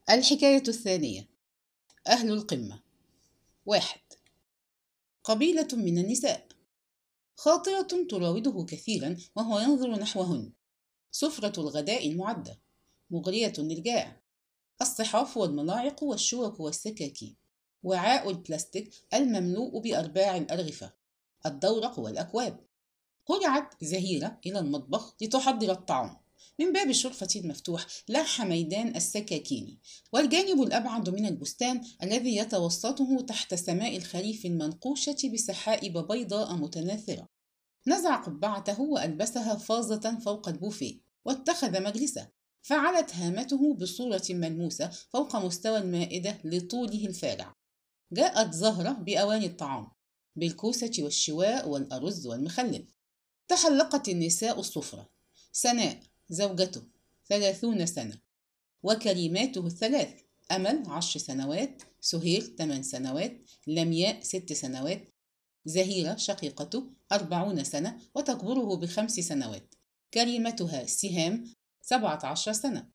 الحكاية الثانية. أهل القمة. 1. قبيلة من النساء خاطرة تراوده كثيرا وهو ينظر نحوهن. سفرة الغداء المعدة مغرية للجائع. الصحاف والملاعق والشوك والسكاكين. وعاء البلاستيك المملوء بأرباع الأرغفة. الدورق والأكواب. هرعت زهيرة إلى المطبخ لتحضر الطعام. من باب الشرفة المفتوح لاح ميدان السكاكين، والجانب الأبعد من البستان الذي يتوسطه تحت سماء الخريف المنقوشة بسحائب بيضاء متناثرة. نزع قبعته وألبسها فاضة فوق البوفيه، واتخذ مجلسه، فعلت هامته بصورة ملموسة فوق مستوى المائدة لطوله الفارع. جاءت زهرة بأواني الطعام، بالكوسة والشواء والأرز والمخلل. تحلقت النساء الصفرة: سناء زوجته 30 سنة، وكريماته الثلاث: أمل 10 سنوات، سهير 8 سنوات، لمياء 6 سنوات، زهيرة شقيقته 40 سنة وتكبره ب5 سنوات، كريمتها سهام 17 سنة.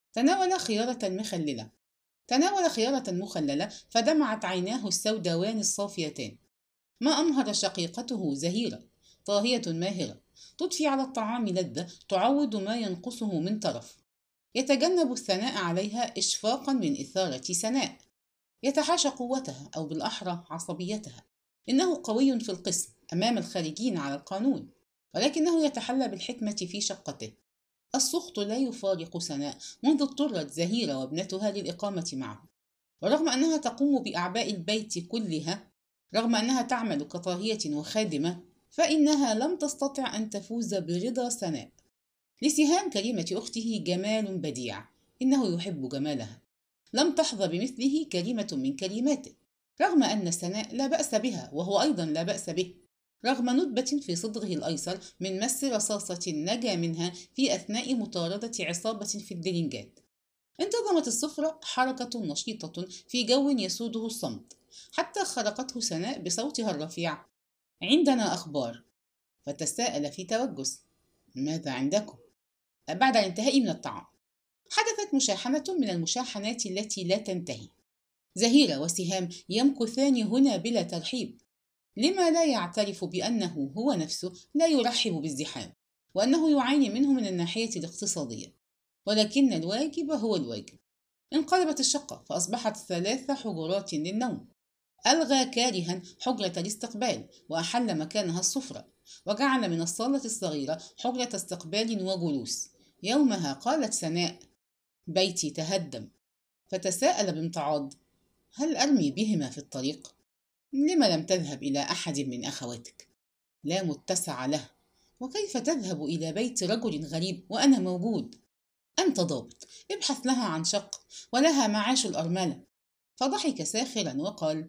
تناول خيارة مخللة فدمعت عيناه السوداوان الصافيتان. ما أمهر شقيقته زهيرة، طاهية ماهرة، تضفي على الطعام لذة تعوض ما ينقصه من طرف. يتجنب الثناء عليها إشفاقا من إثارة سناء. يتحاشى قوتها أو بالأحرى عصبيتها. إنه قوي في القسم أمام الخارجين على القانون، ولكنه يتحلى بالحكمة في شقته. السخط لا يفارق سناء منذ اضطرت زهيرة وابنتها للإقامة معه، ورغم أنها تقوم بأعباء البيت كلها، رغم أنها تعمل كطاهية وخادمة، فإنها لم تستطع أن تفوز برضا سناء. لسهام كريمة أخته جمال بديع، إنه يحب جمالها. لم تحظى بمثله كريمة من كريماته، رغم أن سناء لا بأس بها وهو أيضا لا بأس به، رغم ندبة في صدغه الأيسر من مس رصاصة نجا منها في أثناء مطاردة عصابة في الدلنجات. انتظمت السفرة حركة نشيطة في جو يسوده الصمت، حتى خرقته سناء بصوتها الرفيع: عندنا أخبار. فتساءل في توجس: ماذا عندكم؟ بعد الانتهاء من الطعام حدثت مشاحنة من المشاحنات التي لا تنتهي. زهيرة وسهام يمكثان هنا بلا ترحيب. لما لا يعترف بأنه هو نفسه لا يرحب بالزحام، وأنه يعاني منه من الناحية الاقتصادية، ولكن الواجب هو الواجب. انقلبت الشقة فأصبحت 3 حجرات للنوم. ألغى كارها حجرة الاستقبال وأحل مكانها السفرة، وجعل من الصالة الصغيرة حجرة استقبال وجلوس. يومها قالت سناء: بيتي تهدم. فتساءل بامتعاض: هل أرمي بهما في الطريق؟ لم لم تذهب إلى أحد من أخواتك؟ لا متسع له، وكيف تذهب إلى بيت رجل غريب وأنا موجود؟ أنت ضابط، ابحث لها عن شق، ولها معاش الأرملة. فضحك ساخرا وقال: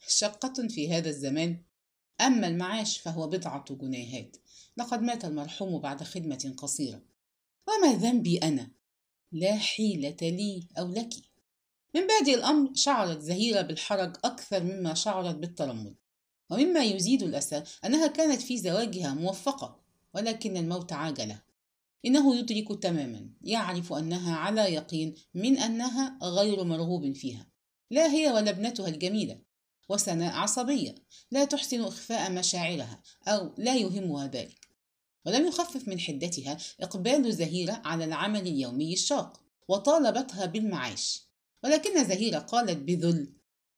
شقة في هذا الزمان؟ أما المعاش فهو 10 جنيهات، لقد مات المرحوم بعد خدمة قصيرة. وما ذنبي أنا؟ لا حيلة لي أو لك. من بادئ الأمر شعرت زهيرة بالحرج أكثر مما شعرت بالترمد، ومما يزيد الأسى أنها كانت في زواجها موفقة، ولكن الموت عاجله. إنه يدرك تماما، يعرف أنها على يقين من أنها غير مرغوب فيها، لا هي ولا ابنتها الجميلة. وسناء عصبية، لا تحسن إخفاء مشاعرها أو لا يهمها ذلك. ولم يخفف من حدتها إقبال زهيرة على العمل اليومي الشاق، وطالبتها بالمعاش. ولكن زهيرة قالت بذل: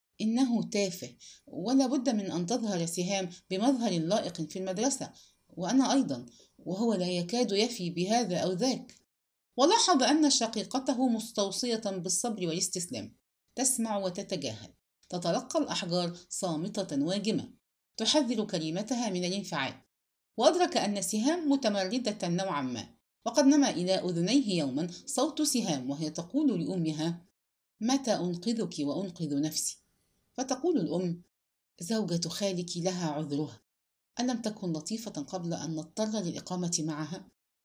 إنه تافه، ولا بد من أن تظهر سهام بمظهر لائق في المدرسة، وأنا أيضا، وهو لا يكاد يفي بهذا أو ذاك. ولاحظ أن شقيقته مستوصية بالصبر والاستسلام، تسمع وتتجاهل، تتلقى الأحجار صامتة واجمة، تحذر كلمتها من الانفعال. وأدرك أن سهام متمردة نوعا ما، وقد نما إلى أذنيه يوما صوت سهام وهي تقول لأمها: متى أنقذك وأنقذ نفسي؟ فتقول الأم: زوجة خالك لها عذرها، ألم تكن لطيفة قبل أن نضطر للإقامة معها؟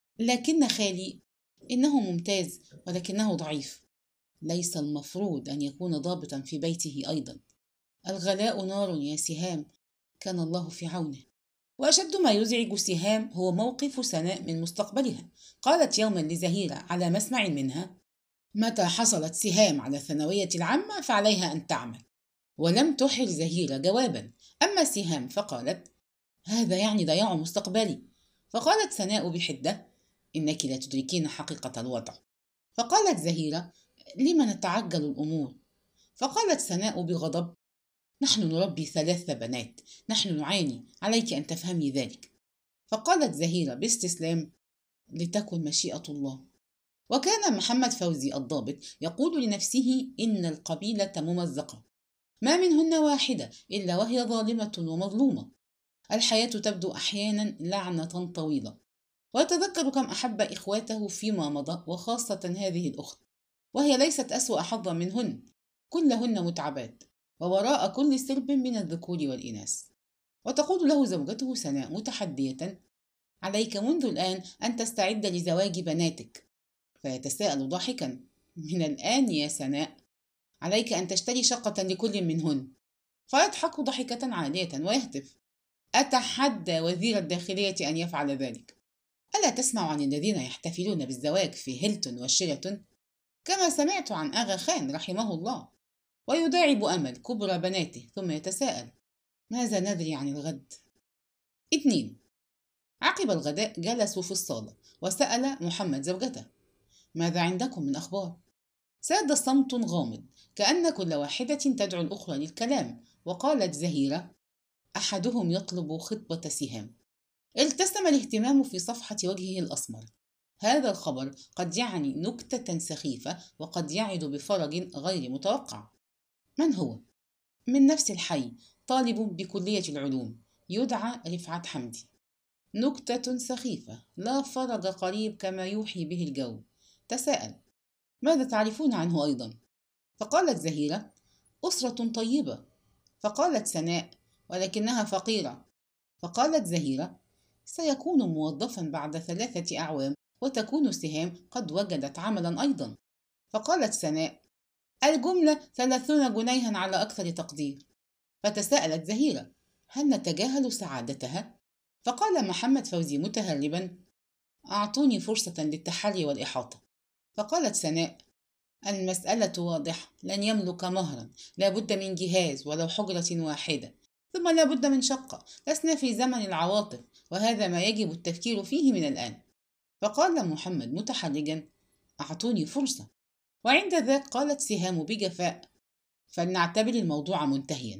لكن خالي إنه ممتاز، ولكنه ضعيف. ليس المفروض أن يكون ضابطا في بيته أيضا. الغلاء نار يا سهام، كان الله في عونه. وأشد ما يزعج سهام هو موقف سناء من مستقبلها. قالت يوما لزهيرة على مسمع منها: متى حصلت سهام على الثانوية العامة فعليها أن تعمل. ولم تحر زهيرة جوابا. أما سهام فقالت: هذا يعني ضياع مستقبلي. فقالت سناء بحدة: إنك لا تدركين حقيقة الوضع. فقالت زهيرة: لم نتعجل الأمور؟ فقالت سناء بغضب: نحن نربي 3 بنات، نحن نعاني، عليك أن تفهمي ذلك. فقالت زهيرة باستسلام: لتكن مشيئة الله. وكان محمد فوزي الضابط يقول لنفسه: إن القبيلة ممزقة، ما منهن واحدة إلا وهي ظالمة ومظلومة. الحياة تبدو أحيانا لعنة طويلة. ويتذكر كم أحب إخواته فيما مضى، وخاصة هذه الأخت، وهي ليست أسوأ حظا منهن، كلهن متعبات، ووراء كل سرب من الذكور والإناث. وتقول له زوجته سناء متحدية: عليك منذ الآن أن تستعد لزواج بناتك. فيتساءل ضاحكا: من الآن يا سناء؟ عليك أن تشتري شقة لكل منهن. فيضحك ضحكة عالية ويهتف: أتحدى وزير الداخلية أن يفعل ذلك. ألا تسمع عن الذين يحتفلون بالزواج في هيلتون وشيراتون؟ كما سمعت عن آغا خان رحمه الله. ويداعب أمل كبرى بناته ثم يتساءل: ماذا ندري عن الغد؟ 2. عقب الغداء جلسوا في الصالة، وسأل محمد زوجته: ماذا عندكم من أخبار؟ ساد صمت غامض، كأن كل واحدة تدعو الأخرى للكلام. وقالت زهيرة: أحدهم يطلب خطبة سهام. التسم الاهتمام في صفحة وجهه الأسمر. هذا الخبر قد يعني نكتة سخيفة، وقد يعد بفرج غير متوقع. من هو؟ من نفس الحي، طالب بكلية العلوم، يدعى رفعت حمدي. نكتة سخيفة، لا فرج قريب كما يوحي به الجو. تساءل: ماذا تعرفون عنه أيضا؟ فقالت زهيرة: أسرة طيبة. فقالت سناء: ولكنها فقيرة. فقالت زهيرة: سيكون موظفا بعد 3 أعوام، وتكون سهام قد وجدت عملا أيضا. فقالت سناء: الجملة 30 جنيها على أكثر تقدير. فتساءلت زهيرة: هل نتجاهل سعادتها؟ فقال محمد فوزي متهربا: أعطوني فرصة للتحري والإحاطة. فقالت سناء: المسألة واضحة، لن يملك مهرا، لا بد من جهاز ولو حجرة واحدة، ثم لا بد من شقة. لسنا في زمن العواطف، وهذا ما يجب التفكير فيه من الآن. فقال محمد متحرجا: أعطوني فرصة. وعند ذاك قالت سهام بجفاء: فلنعتبر الموضوع منتهيا.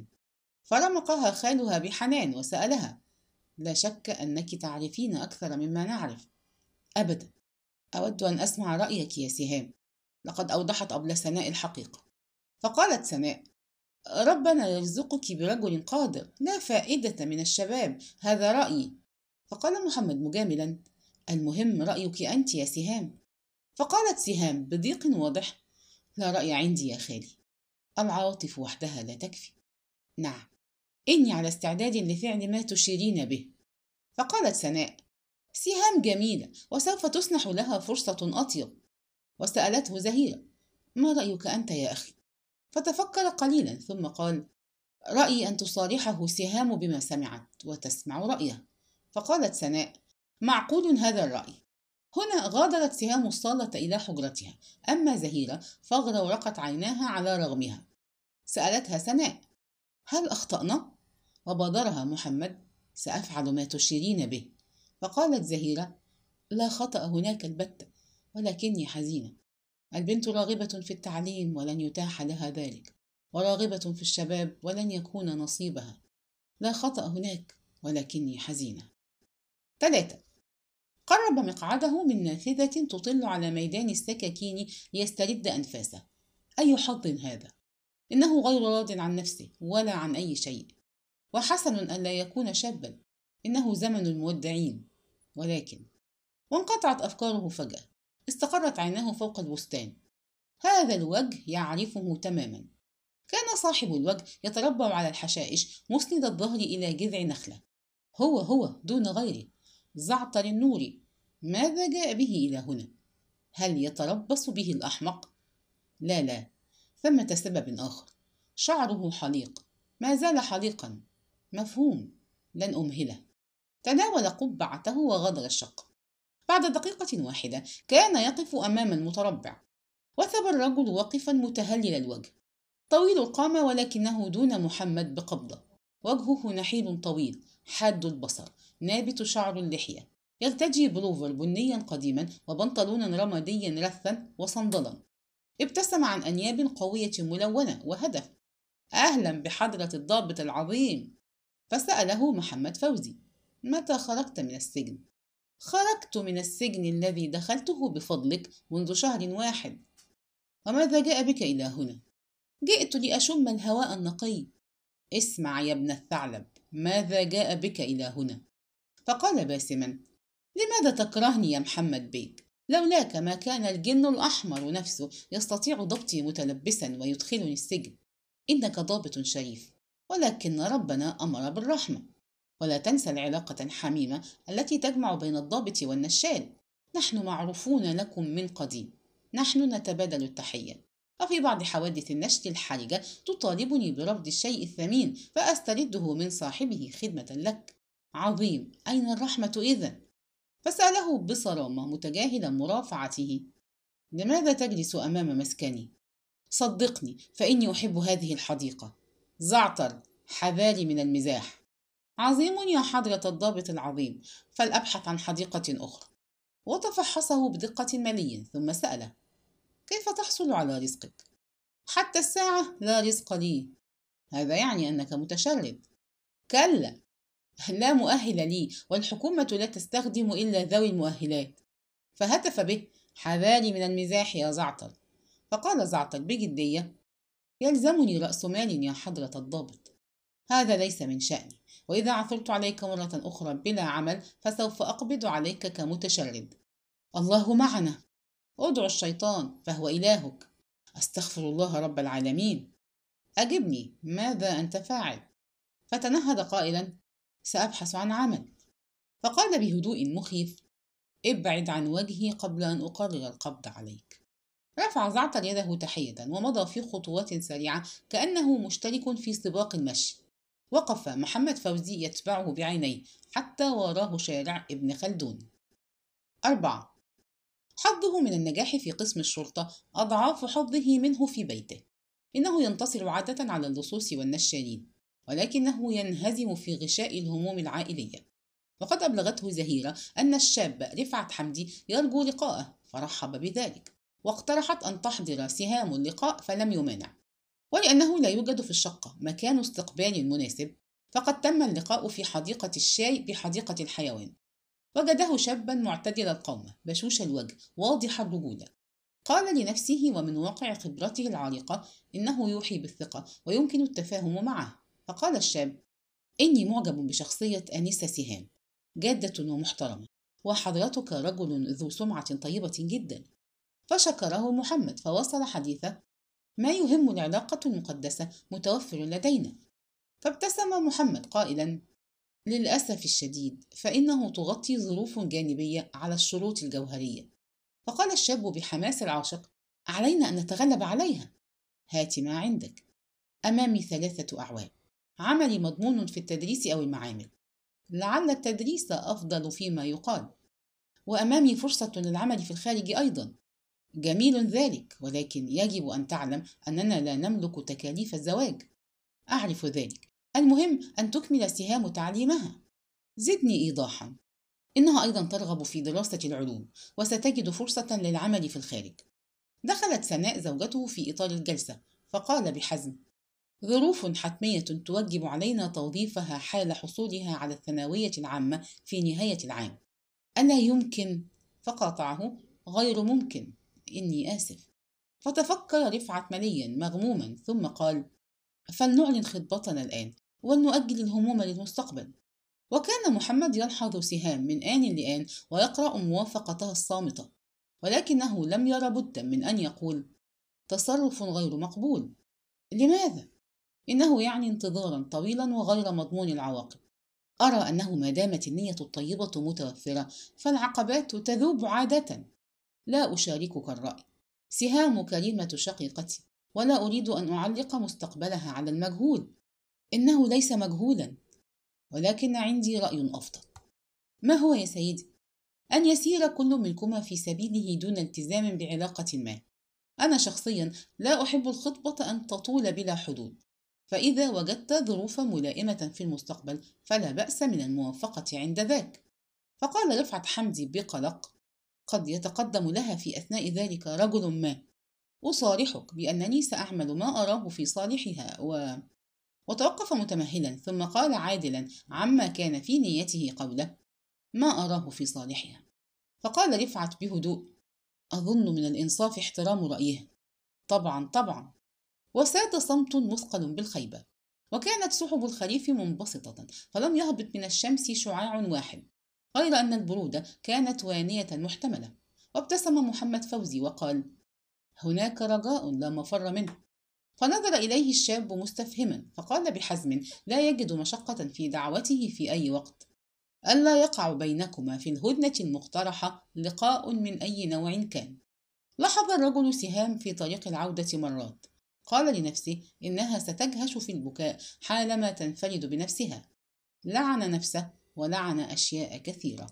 فرمقها خالها بحنان وسألها: لا شك أنك تعرفين أكثر مما نعرف. أبدا، أود أن أسمع رأيك يا سهام. لقد أوضحت أبلة سناء الحقيقة. فقالت سناء: ربنا يرزقك برجل قادر، لا فائدة من الشباب، هذا رأيي. فقال محمد مجاملا: المهم رأيك أنت يا سهام. فقالت سهام بضيق واضح: لا رأي عندي يا خالي، العواطف وحدها لا تكفي. نعم، إني على استعداد لفعل ما تشيرين به. فقالت سناء: سهام جميلة، وسوف تسنح لها فرصة أطيب. وسألته زهيرة: ما رأيك أنت يا أخي؟ فتفكر قليلا ثم قال: رأيي أن تصارحه سهام بما سمعت وتسمع رأيه. فقالت سناء: معقول هذا الرأي. هنا غادرت سهام الصالة إلى حجرتها، أما زهيرة فاغرورقت عيناها على رغمها. سألتها سناء: هل أخطأنا؟ وبادرها محمد: سأفعل ما تشيرين به. فقالت زهيرة: لا خطأ هناك البتة، ولكني حزينة. البنت راغبة في التعليم ولن يتاح لها ذلك، وراغبة في الشباب ولن يكون نصيبها. لا خطأ هناك، ولكني حزينة. 3. قرب مقعده من نافذة تطل على ميدان السكاكين ليسترد أنفاسه. أي حظ هذا! إنه غير راض عن نفسه ولا عن أي شيء. وحسن ألا يكون شابا، إنه زمن المودعين. ولكن وانقطعت أفكاره فجأة. استقرت عيناه فوق البستان. هذا الوجه يعرفه تماما. كان صاحب الوجه يتربع على الحشائش مسند الظهر إلى جذع نخلة. هو دون غيره، زعتر النوري. ماذا جاء به إلى هنا؟ هل يتربص به الأحمق؟ لا، ثمة سبب آخر. شعره حليق، ما زال حليقا. مفهوم، لن أمهله. تناول قبعته وغادر الشقة. بعد دقيقة واحدة كان يقف أمام المتربع. وثب الرجل واقفا متهلل الوجه، طويل القامة ولكنه دون محمد بقبضة، وجهه نحيل طويل حاد البصر، نابت شعر اللحية، يرتدي بلوفر بنيا قديما وبنطلونا رماديا رثا وصندلا. ابتسم عن أنياب قوية ملونة وهدف: أهلا بحضرة الضابط العظيم. فسأله محمد فوزي: متى خرجت من السجن؟ خرجت من السجن الذي دخلته بفضلك منذ شهر واحد. وماذا جاء بك إلى هنا؟ جئت لأشم الهواء النقي. اسمع يا ابن الثعلب، ماذا جاء بك إلى هنا؟ فقال باسما: لماذا تكرهني يا محمد بيك؟ لولاك ما كان الجن الأحمر نفسه يستطيع ضبطي متلبسا ويدخلني السجن. إنك ضابط شريف، ولكن ربنا أمر بالرحمة. ولا تنسى العلاقة الحميمة التي تجمع بين الضابط والنشال. نحن معروفون لكم من قديم، نحن نتبادل التحية. وفي بعض حوادث النشل الحرجة تطالبني برفض الشيء الثمين فأسترده من صاحبه خدمة لك. عظيم، أين الرحمة إذن؟ فسأله بصرامة متجاهلا مرافعته: لماذا تجلس أمام مسكني؟ صدقني فإني أحب هذه الحديقة. زعتر، حذاري من المزاح. عظيم يا حضرة الضابط العظيم، فلأبحث عن حديقة أخرى. وتفحصه بدقة مليا ثم سأله: كيف تحصل على رزقك؟ حتى الساعة لا رزق لي. هذا يعني أنك متشرد. كلا، لا مؤهل لي، والحكومة لا تستخدم إلا ذوي المؤهلات. فهتف به: حذاري من المزاح يا زعتر. فقال زعتر بجدية: يلزمني رأس مال يا حضرة الضابط. هذا ليس من شأني، وإذا عثرت عليك مرة أخرى بلا عمل فسوف أقبض عليك كمتشرد. الله معنا. ادع الشيطان فهو إلهك. أستغفر الله رب العالمين. أجبني، ماذا أنت فاعل؟ فتنهد قائلا: سأبحث عن عمل. فقال بهدوء مخيف: ابعد عن وجهي قبل أن أقرر القبض عليك. رفع زعتر يده تحية ومضى في خطوات سريعة كأنه مشترك في سباق المشي. وقف محمد فوزي يتبعه بعينيه حتى وراه شارع ابن خلدون. 4. حظه من النجاح في قسم الشرطة أضعاف حظه منه في بيته. إنه ينتصر عادة على اللصوص والنشالين، ولكنه ينهزم في غشاء الهموم العائلية. وقد أبلغته زهيرة أن الشاب رفعت حمدي يرجو لقاءه، فرحب بذلك، واقترحت أن تحضر سهام اللقاء فلم يمانع. ولأنه لا يوجد في الشقة مكان استقبال مناسب، فقد تم اللقاء في حديقة الشاي بحديقة الحيوان. وجده شابا معتدل القامة بشوش الوجه واضح الرجولة. قال لنفسه ومن واقع خبرته العريقة إنه يوحي بالثقة ويمكن التفاهم معه. فقال الشاب: إني معجب بشخصية آنسة سهام، جادة ومحترمة، وحضرتك رجل ذو سمعة طيبة جدا. فشكره محمد فوصل حديثه: ما يهم العلاقة المقدسة متوفر لدينا. فابتسم محمد قائلا: للأسف الشديد فإنه تغطي ظروف جانبية على الشروط الجوهرية. فقال الشاب بحماس العاشق: علينا أن نتغلب عليها. هات ما عندك. أمامي 3 أعوام، عملي مضمون في التدريس أو المعامل، لعل التدريس أفضل فيما يقال، وأمامي فرصة للعمل في الخارج أيضا. جميل ذلك، ولكن يجب أن تعلم أننا لا نملك تكاليف الزواج. أعرف ذلك، المهم أن تكمل سهام تعليمها. زدني إيضاحا. إنها أيضا ترغب في دراسة العلوم، وستجد فرصة للعمل في الخارج. دخلت سناء زوجته في إطار الجلسة، فقال بحزم: ظروف حتمية توجب علينا توظيفها حال حصولها على الثانوية العامة في نهاية العام. ألا يمكن؟ فقاطعه: غير ممكن، إني آسف. فتفكر رفعت مليا مغموما ثم قال: فلنعلن خطبتنا الآن ولنؤجل الهموم للمستقبل. وكان محمد يلحظ سهام من آن لآن ويقرأ موافقتها الصامتة، ولكنه لم ير بدا من أن يقول: تصرف غير مقبول. لماذا؟ إنه يعني انتظارا طويلا وغير مضمون العواقب. أرى أنه ما دامت النية الطيبة متوفرة فالعقبات تذوب عادة. لا أشاركك الرأي. سهام كريمة شقيقتي، ولا أريد أن أعلق مستقبلها على المجهول. إنه ليس مجهولا، ولكن عندي رأي أفضل. ما هو يا سيدي؟ أن يسير كل منكما في سبيله دون التزام بعلاقة ما. أنا شخصيا لا أحب الخطبة أن تطول بلا حدود، فإذا وجدت ظروفا ملائمة في المستقبل فلا بأس من الموافقة عند ذاك. فقال رفعت حمدي بقلق: قد يتقدم لها في أثناء ذلك رجل ما، أصارحك بأنني سأعمل ما أراه في صالحها وتوقف متمهلا، ثم قال عادلا عما كان في نيته قوله: ما أراه في صالحها. فقال رفعت بهدوء: أظن من الإنصاف احترام رأيها. طبعا طبعا. وساد صمت مثقل بالخيبة، وكانت سحب الخريف منبسطة، فلم يهبط من الشمس شعاع واحد، غير أن البرودة كانت وانية محتملة. وابتسم محمد فوزي وقال: هناك رجاء لا مفر منه. فنظر إليه الشاب مستفهما، فقال بحزم لا يجد مشقة في دعوته في أي وقت: ألا يقع بينكما في الهدنة المقترحة لقاء من أي نوع كان. لاحظ الرجل سهام في طريق العودة مرات، قال لنفسه إنها ستجهش في البكاء حالما تنفرد بنفسها. لعن نفسه ولعن أشياء كثيرة.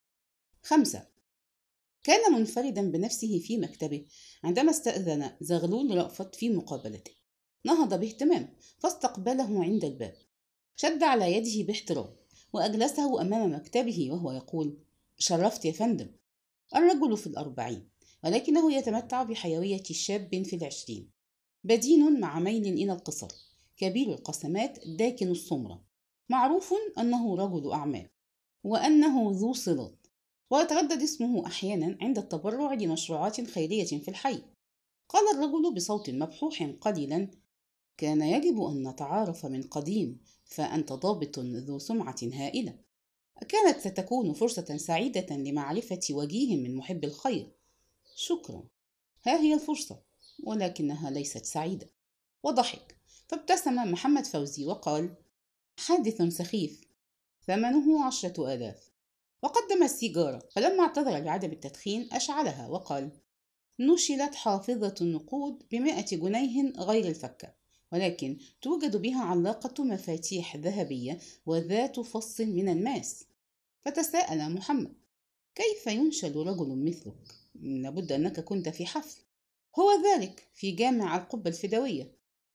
5. كان منفردا بنفسه في مكتبه عندما استأذن زغلول رأفت في مقابلته. نهض باهتمام فاستقبله عند الباب، شد على يده باحترام وأجلسه أمام مكتبه وهو يقول: شرفت يا فندم. الرجل في 40، ولكنه يتمتع بحيوية شاب في 20، بدين مع ميل إلى القصر، كبير القسمات داكن السمرة، معروف أنه رجل أعمال وأنه ذو صلات، ويتردد اسمه أحيانا عند التبرع لمشروعات خيرية في الحي. قال الرجل بصوت مبحوح قليلا: كان يجب أن نتعارف من قديم، فأنت ضابط ذو سمعة هائلة. كانت ستكون فرصة سعيدة لمعرفة وجيه من محب الخير. شكرا، ها هي الفرصة، ولكنها ليست سعيدة. وضحك، فابتسم محمد فوزي وقال: حادث سخيف، ثمنه 10,000. وقدم السيجارة، فلما اعتذر لعدم التدخين أشعلها وقال: نشلت حافظة النقود ب100 جنيه غير الفكة، ولكن توجد بها علاقة مفاتيح ذهبية وذات فص من الماس. فتساءل محمد: كيف ينشل رجل مثلك؟ لابد أنك كنت في حفل. هو ذلك في جامع القبة الفدوية.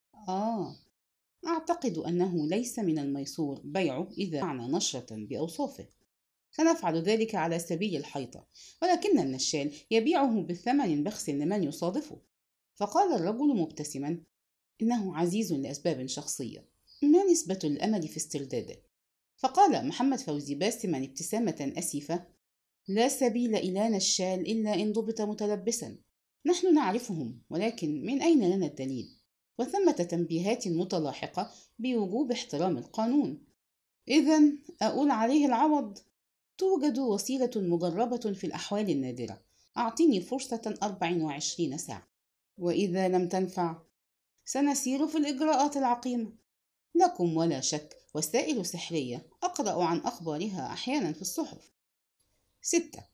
أعتقد أنه ليس من الميسور بيعه إذا معنى نشرة بأوصافه. سنفعل ذلك على سبيل الحيطة، ولكن النشال يبيعه بثمن بخس لمن يصادفه. فقال الرجل مبتسما: إنه عزيز لأسباب شخصية، ما نسبة الأمل في استرداده؟ فقال محمد فوزي باسما ابتسامة أسيفة: لا سبيل إلى نشال إلا إن ضبط متلبسا. نحن نعرفهم، ولكن من أين لنا الدليل؟ وثمة تنبيهات متلاحقة بوجوب احترام القانون. إذن أقول عليه العوض؟ توجد وسيلة مجربة في الأحوال النادرة. أعطيني فرصة 24 ساعة، وإذا لم تنفع سنسير في الإجراءات العقيمة. لكم ولا شك وسائل سحرية أقرأ عن أخبارها أحيانا في الصحف. 6.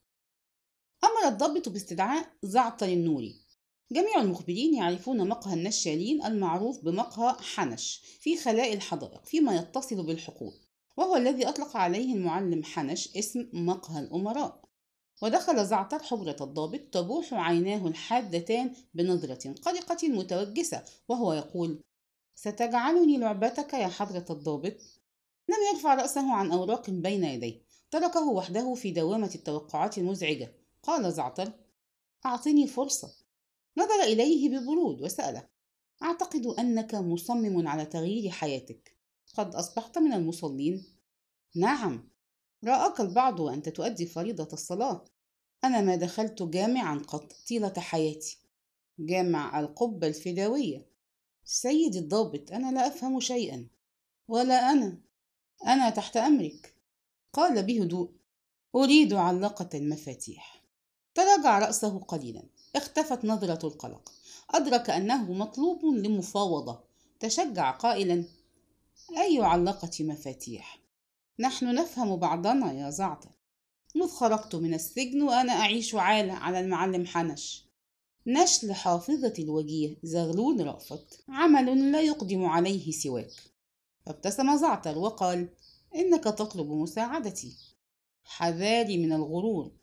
أمر الضابط باستدعاء زعتر النوري. جميع المخبرين يعرفون مقهى النشالين المعروف بمقهى حنش في خلاء الحدائق فيما يتصل بالحقول، وهو الذي أطلق عليه المعلم حنش اسم مقهى الأمراء. ودخل زعتر حجرة الضابط تبوح عيناه الحادتان بنظرة قلقة متوجسة وهو يقول: ستجعلني لعبتك يا حضرة الضابط؟ لم يرفع رأسه عن أوراق بين يديه، تركه وحده في دوامة التوقعات المزعجة. قال زعتر: أعطني فرصة. نظر إليه ببرود وسأله: أعتقد أنك مصمم على تغيير حياتك، قد أصبحت من المصلين؟ نعم، رآك البعض وأنت تؤدي فريضة الصلاة. أنا ما دخلت جامعا قط طيلة حياتي. جامع القبة الفدوية. سيدي الضابط، أنا لا أفهم شيئا. ولا أنا تحت أمرك. قال بهدوء: أريد علقة المفاتيح. تراجع رأسه قليلا، اختفت نظرة القلق، أدرك أنه مطلوب لمفاوضة. تشجع قائلا: أي علقة مفاتيح؟ نحن نفهم بعضنا يا زعتر. مذ خرجت من السجن وأنا أعيش عالة على المعلم حنش. نشل حافظة الوجيه زغلول رأفت عمل لا يقدم عليه سواك. فابتسم زعتر وقال: إنك تطلب مساعدتي. حذاري من الغرور.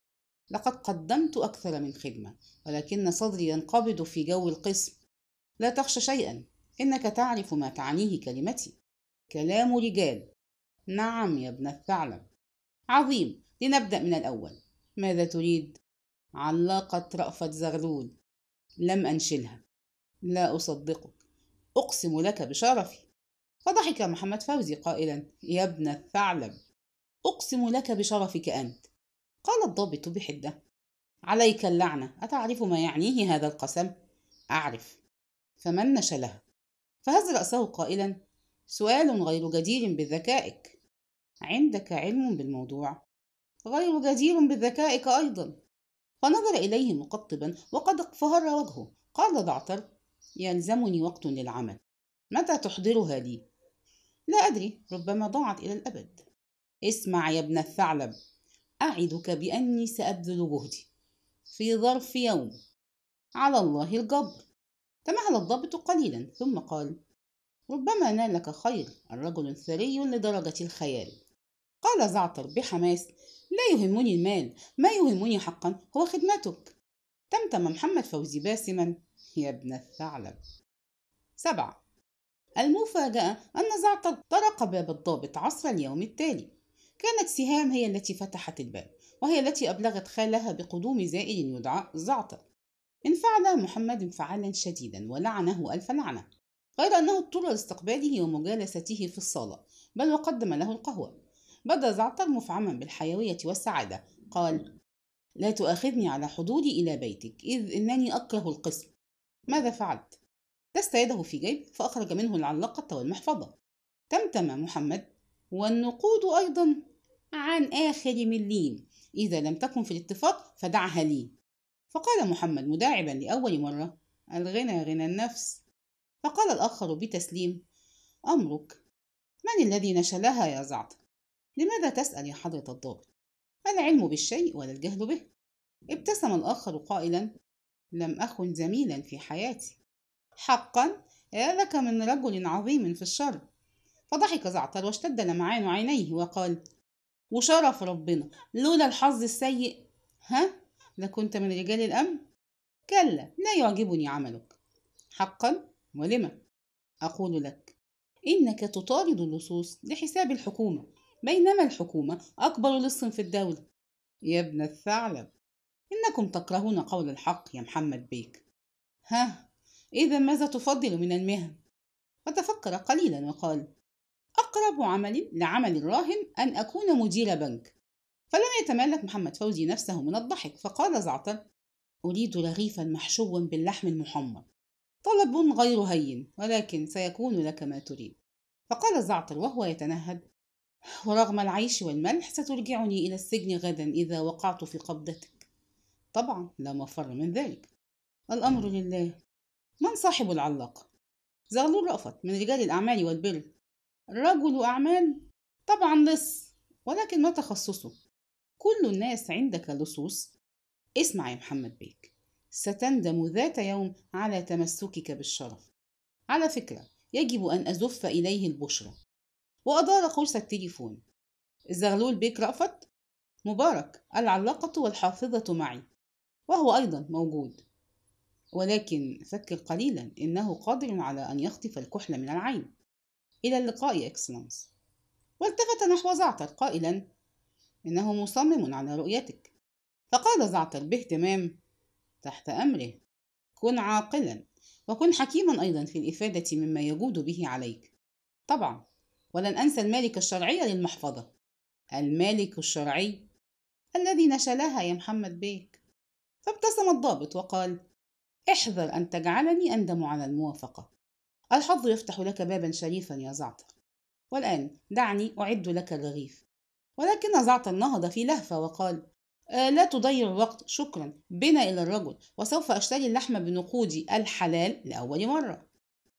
لقد قدمت أكثر من خدمة، ولكن صدري ينقبض في جو القسم. لا تخش شيئا، إنك تعرف ما تعنيه كلمتي. كلام رجال. نعم يا ابن الثعلب. عظيم، لنبدأ من الأول. ماذا تريد؟ علاقة رأفت زغلول. لم أنشلها. لا أصدقك. أقسم لك بشرفي. فضحك محمد فوزي قائلا: يا ابن الثعلب، أقسم لك بشرفك أنت. قال الضابط بحدة: عليك اللعنة، أتعرف ما يعنيه هذا القسم؟ أعرف. فمن نشلها؟ فهز رأسه قائلا: سؤال غير جدير بذكائك. عندك علم بالموضوع؟ غير جدير بذكائك أيضا. فنظر إليه مقطبا وقد اقفهر وجهه. قال زعتر: يلزمني وقت للعمل. متى تحضرها لي؟ لا أدري، ربما ضاعت إلى الأبد. اسمع يا ابن الثعلب، أعدك بأني سأبذل جهدي في ظرف يوم. على الله الجبر. تمهل الضابط قليلا ثم قال: ربما نالك خير، الرجل ثري لدرجة الخيال. قال زعتر بحماس: لا يهمني المال، ما يهمني حقا هو خدمتك. تمتم محمد فوزي باسما: يا ابن الثعلب. 7. المفاجأة أن زعتر طرق باب الضابط عصر اليوم التالي. كانت سهام هي التي فتحت الباب، وهي التي أبلغت خالها بقدوم زائر يدعى زعتر. انفعل محمد انفعالا شديدا ولعنه ألف لعنة، غير أنه اضطر لاستقباله ومجالسته في الصالة، بل وقدم له القهوة. بدا زعتر مفعما بالحيوية والسعادة. قال: لا تؤاخذني على حضوري إلى بيتك، إذ إنني أكره القسم. ماذا فعلت؟ دست يده في جيب فأخرج منه العلاقة والمحفظة. تمتم محمد: والنقود أيضا؟ عن آخر مليم، إذا لم تكن في الاتفاق فدعها لي. فقال محمد مداعبا لأول مرة: الغنى غنى النفس. فقال الآخر بتسليم: أمرك. من الذي نشلها يا زعتر؟ لماذا تسأل يا حضرة الضابط؟ العلم بالشيء ولا الجهل به. ابتسم الآخر قائلا: لم أخن زميلا في حياتي. حقا؟ يا لك من رجل عظيم في الشر. فضحك زعتر واشتد لمعان عينيه وقال: وشرف ربنا لولا الحظ السيء، ها، لكنت من رجال الأمن. كلا، لا يعجبني عملك. حقا؟ ولم؟ أقول لك إنك تطارد اللصوص لحساب الحكومة، بينما الحكومة أكبر لص في الدولة. يا ابن الثعلب، إنكم تكرهون قول الحق يا محمد بيك. ها، إذا ماذا تفضل من المهن؟ فتفكر قليلا وقال: أقرب عمل لعمل الراهن أن أكون مدير بنك. فلم يتمالك محمد فوزي نفسه من الضحك، فقال زعتر: أريد رغيفا محشوا باللحم المحمر. طلب غير هين، ولكن سيكون لك ما تريد. فقال زعتر وهو يتنهد: ورغم العيش والملح سترجعني إلى السجن غدا إذا وقعت في قبضتك. طبعا لا مفر من ذلك. الأمر لله. من صاحب العلاقة؟ زغلول رأفت من رجال الأعمال والبر. رجل أعمال؟ طبعا لص، ولكن ما تخصصه؟ كل الناس عندك لصوص. اسمع يا محمد بيك، ستندم ذات يوم على تمسكك بالشرف. على فكرة، يجب أن أزف إليه البشرى. وأدار قرص التليفون. الزغلول بيك رأفت؟ مبارك، العلاقة والحافظة معي، وهو أيضا موجود. ولكن فكر قليلا، إنه قادر على أن يخطف الكحل من العين. إلى اللقاء يا إكسلانس. والتفت نحو زعتر قائلا: إنه مصمم على رؤيتك. فقال زعتر باهتمام: تحت أمره. كن عاقلا، وكن حكيما أيضا في الإفادة مما يجود به عليك. طبعا، ولن أنسى المالك الشرعي للمحفظة. المالك الشرعي الذي نشلها يا محمد بيك. فابتسم الضابط وقال: احذر أن تجعلني أندم على الموافقة. الحظ يفتح لك بابا شريفا يا زعتر. والآن دعني أعد لك الرغيف. ولكن زعتر نهض في لهفة وقال: لا تضيع الوقت، شكرا، بنا إلى الرجل، وسوف أشتري اللحم بنقودي الحلال لأول مرة.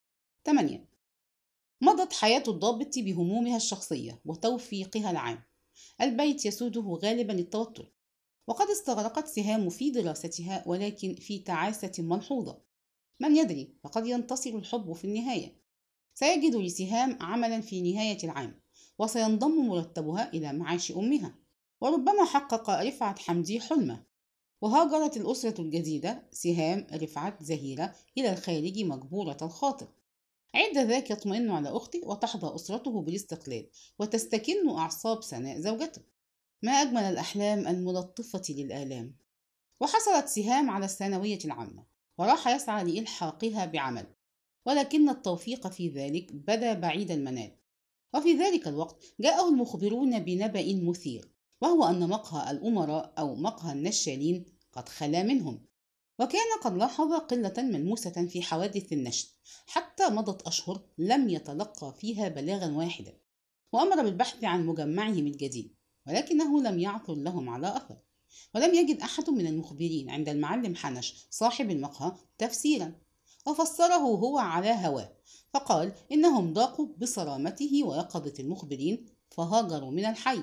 8. مضت حياة الضابط بهمومها الشخصية وتوفيقها العام. البيت يسوده غالبا التوتر، وقد استغرقت سهام في دراستها، ولكن في تعاسة ملحوظة. من يدري، فقد ينتصر الحب في النهاية. سيجد لسهام عملا في نهاية العام، وسينضم مرتبها إلى معاش أمها، وربما حقق رفعت حمدي حلمه. وهاجرت الأسرة الجديدة سهام رفعت زهيرة إلى الخارج مجبورة الخاطر. عند ذاك يطمئن على أخته وتحظى أسرته بالاستقلال وتستكن أعصاب سناء زوجته. ما أجمل الأحلام الملطفة للآلام. وحصلت سهام على الثانوية العامة وراح يسعى لإلحاقها بعمل، ولكن التوفيق في ذلك بدا بعيد المنال. وفي ذلك الوقت جاءه المخبرون بنبأ مثير، وهو أن مقهى الأمراء أو مقهى النشالين قد خلا منهم، وكان قد لاحظ قلة ملموسة في حوادث النشل، حتى مضت أشهر لم يتلقى فيها بلاغا واحدا. وأمر بالبحث عن مجمعهم الجديد، ولكنه لم يعثر لهم على أثر. ولم يجد أحد من المخبرين عند المعلم حنش صاحب المقهى تفسيرا، وفسره هو على هواه، فقال إنهم ضاقوا بصرامته ويقظة المخبرين فهاجروا من الحي.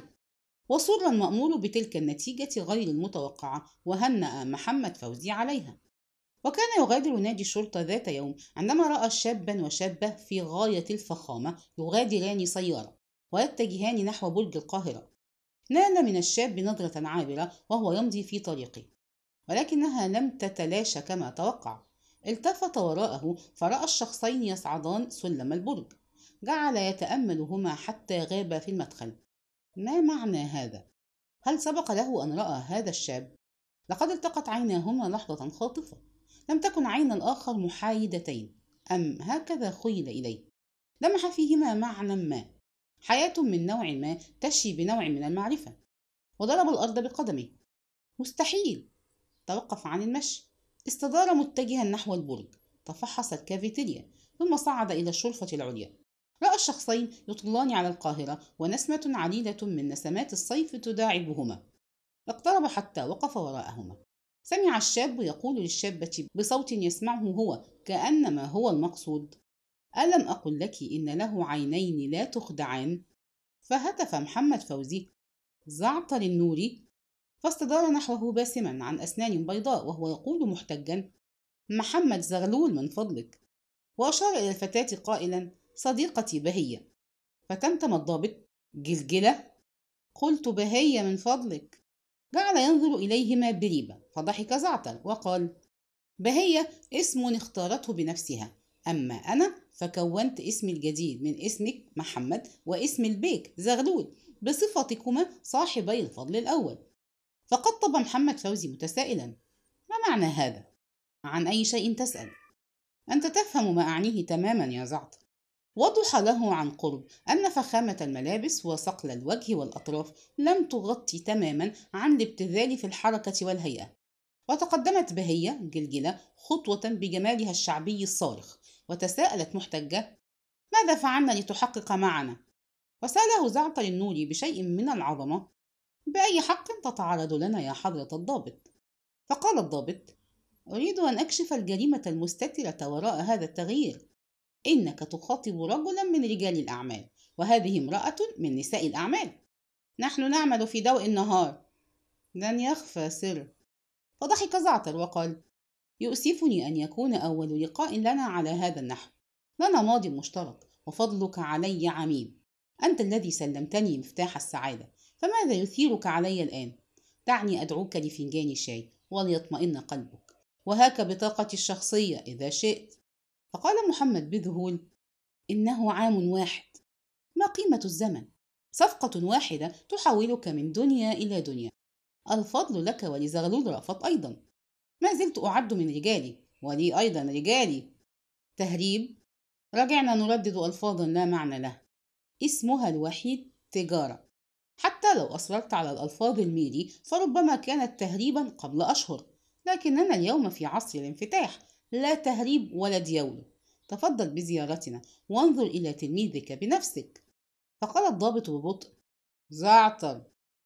وسر المأمور بتلك النتيجة غير المتوقعة وهنأ محمد فوزي عليها. وكان يغادر نادي الشرطة ذات يوم عندما رأى شابا وشابة في غاية الفخامة يغادران سيارة ويتجهان نحو برج القاهرة. نال من الشاب نظرة عابرة وهو يمضي في طريقه، ولكنها لم تتلاشى كما توقع. التفت وراءه فرأى الشخصين يصعدان سلم البرج. جعل يتأملهما حتى غاب في المدخل. ما معنى هذا؟ هل سبق له أن رأى هذا الشاب؟ لقد التقت عيناهما لحظة خاطفة، لم تكن عين الآخر محايدتين، أم هكذا خيل إليه. لمح فيهما معنى ما، حياة من نوع ما تشي بنوع من المعرفة. وضرب الأرض بقدمه. مستحيل. توقف عن المشي، استدار متجها نحو البرج، تفحص الكافيتيريا، ثم صعد إلى الشرفة العليا. رأى الشخصين يطلان على القاهرة ونسمة عليلة من نسمات الصيف تداعبهما. اقترب حتى وقف وراءهما. سمع الشاب يقول للشابة بصوت يسمعه هو كأنما هو المقصود: ألم أقل لك إن له عينين لا تخدعان؟ فهتف محمد فوزي: زعتر النوري. فاستدار نحوه باسما عن أسنان بيضاء وهو يقول محتجا: محمد زغلول من فضلك. وأشار إلى الفتاة قائلا: صديقتي بهية. فتمتم الضابط: جلجلة؟ قلت بهية من فضلك. جعل ينظر إليهما بريبة، فضحك زعتر وقال: بهية اسم اختارته بنفسها، أما أنا فكونت اسمي الجديد من اسمك محمد واسم البيك زغلول بصفتكما صاحبي الفضل الأول. فقطب محمد فوزي متسائلا: ما معنى هذا؟ عن أي شيء تسأل؟ أنت تفهم ما أعنيه تماما يا زعتر. وضح له عن قرب أن فخامة الملابس وصقل الوجه والأطراف لم تغطي تماما عن الابتذال في الحركة والهيئة. وتقدمت بهية جلجلة خطوة بجمالها الشعبي الصارخ، وتساءلت محتجة: ماذا فعلنا لتحقق معنا؟ وسأله زعتر النوري بشيء من العظمة: بأي حق تتعرض لنا يا حضرة الضابط؟ فقال الضابط: أريد أن أكشف الجريمة المستترة وراء هذا التغيير. إنك تخاطب رجلا من رجال الأعمال، وهذه امرأة من نساء الأعمال. نحن نعمل في ضوء النهار، لن يخفى سر. فضحك زعتر وقال: يؤسفني أن يكون أول لقاء لنا على هذا النحو. لنا ماضي مشترك، وفضلك علي عميم. أنت الذي سلمتني مفتاح السعادة، فماذا يثيرك علي الآن؟ دعني أدعوك لفنجان شاي وليطمئن قلبك، وهاك بطاقتي الشخصية إذا شئت. فقال محمد بذهول: إنه عام واحد، ما قيمة الزمن؟ صفقة واحدة تحولك من دنيا إلى دنيا. الفضل لك ولزغلول رأفت أيضا. ما زلت أعد من رجالي، ولي أيضا رجالي. تهريب؟ رجعنا نردد ألفاظا لا معنى لها. اسمها الوحيد تجارة. حتى لو أصررت على الألفاظ الميري فربما كانت تهريبا قبل أشهر، لكننا اليوم في عصر الانفتاح، لا تهريب ولا ديول. تفضل بزيارتنا وانظر إلى تلميذك بنفسك. فقال الضابط ببطء: زعتر.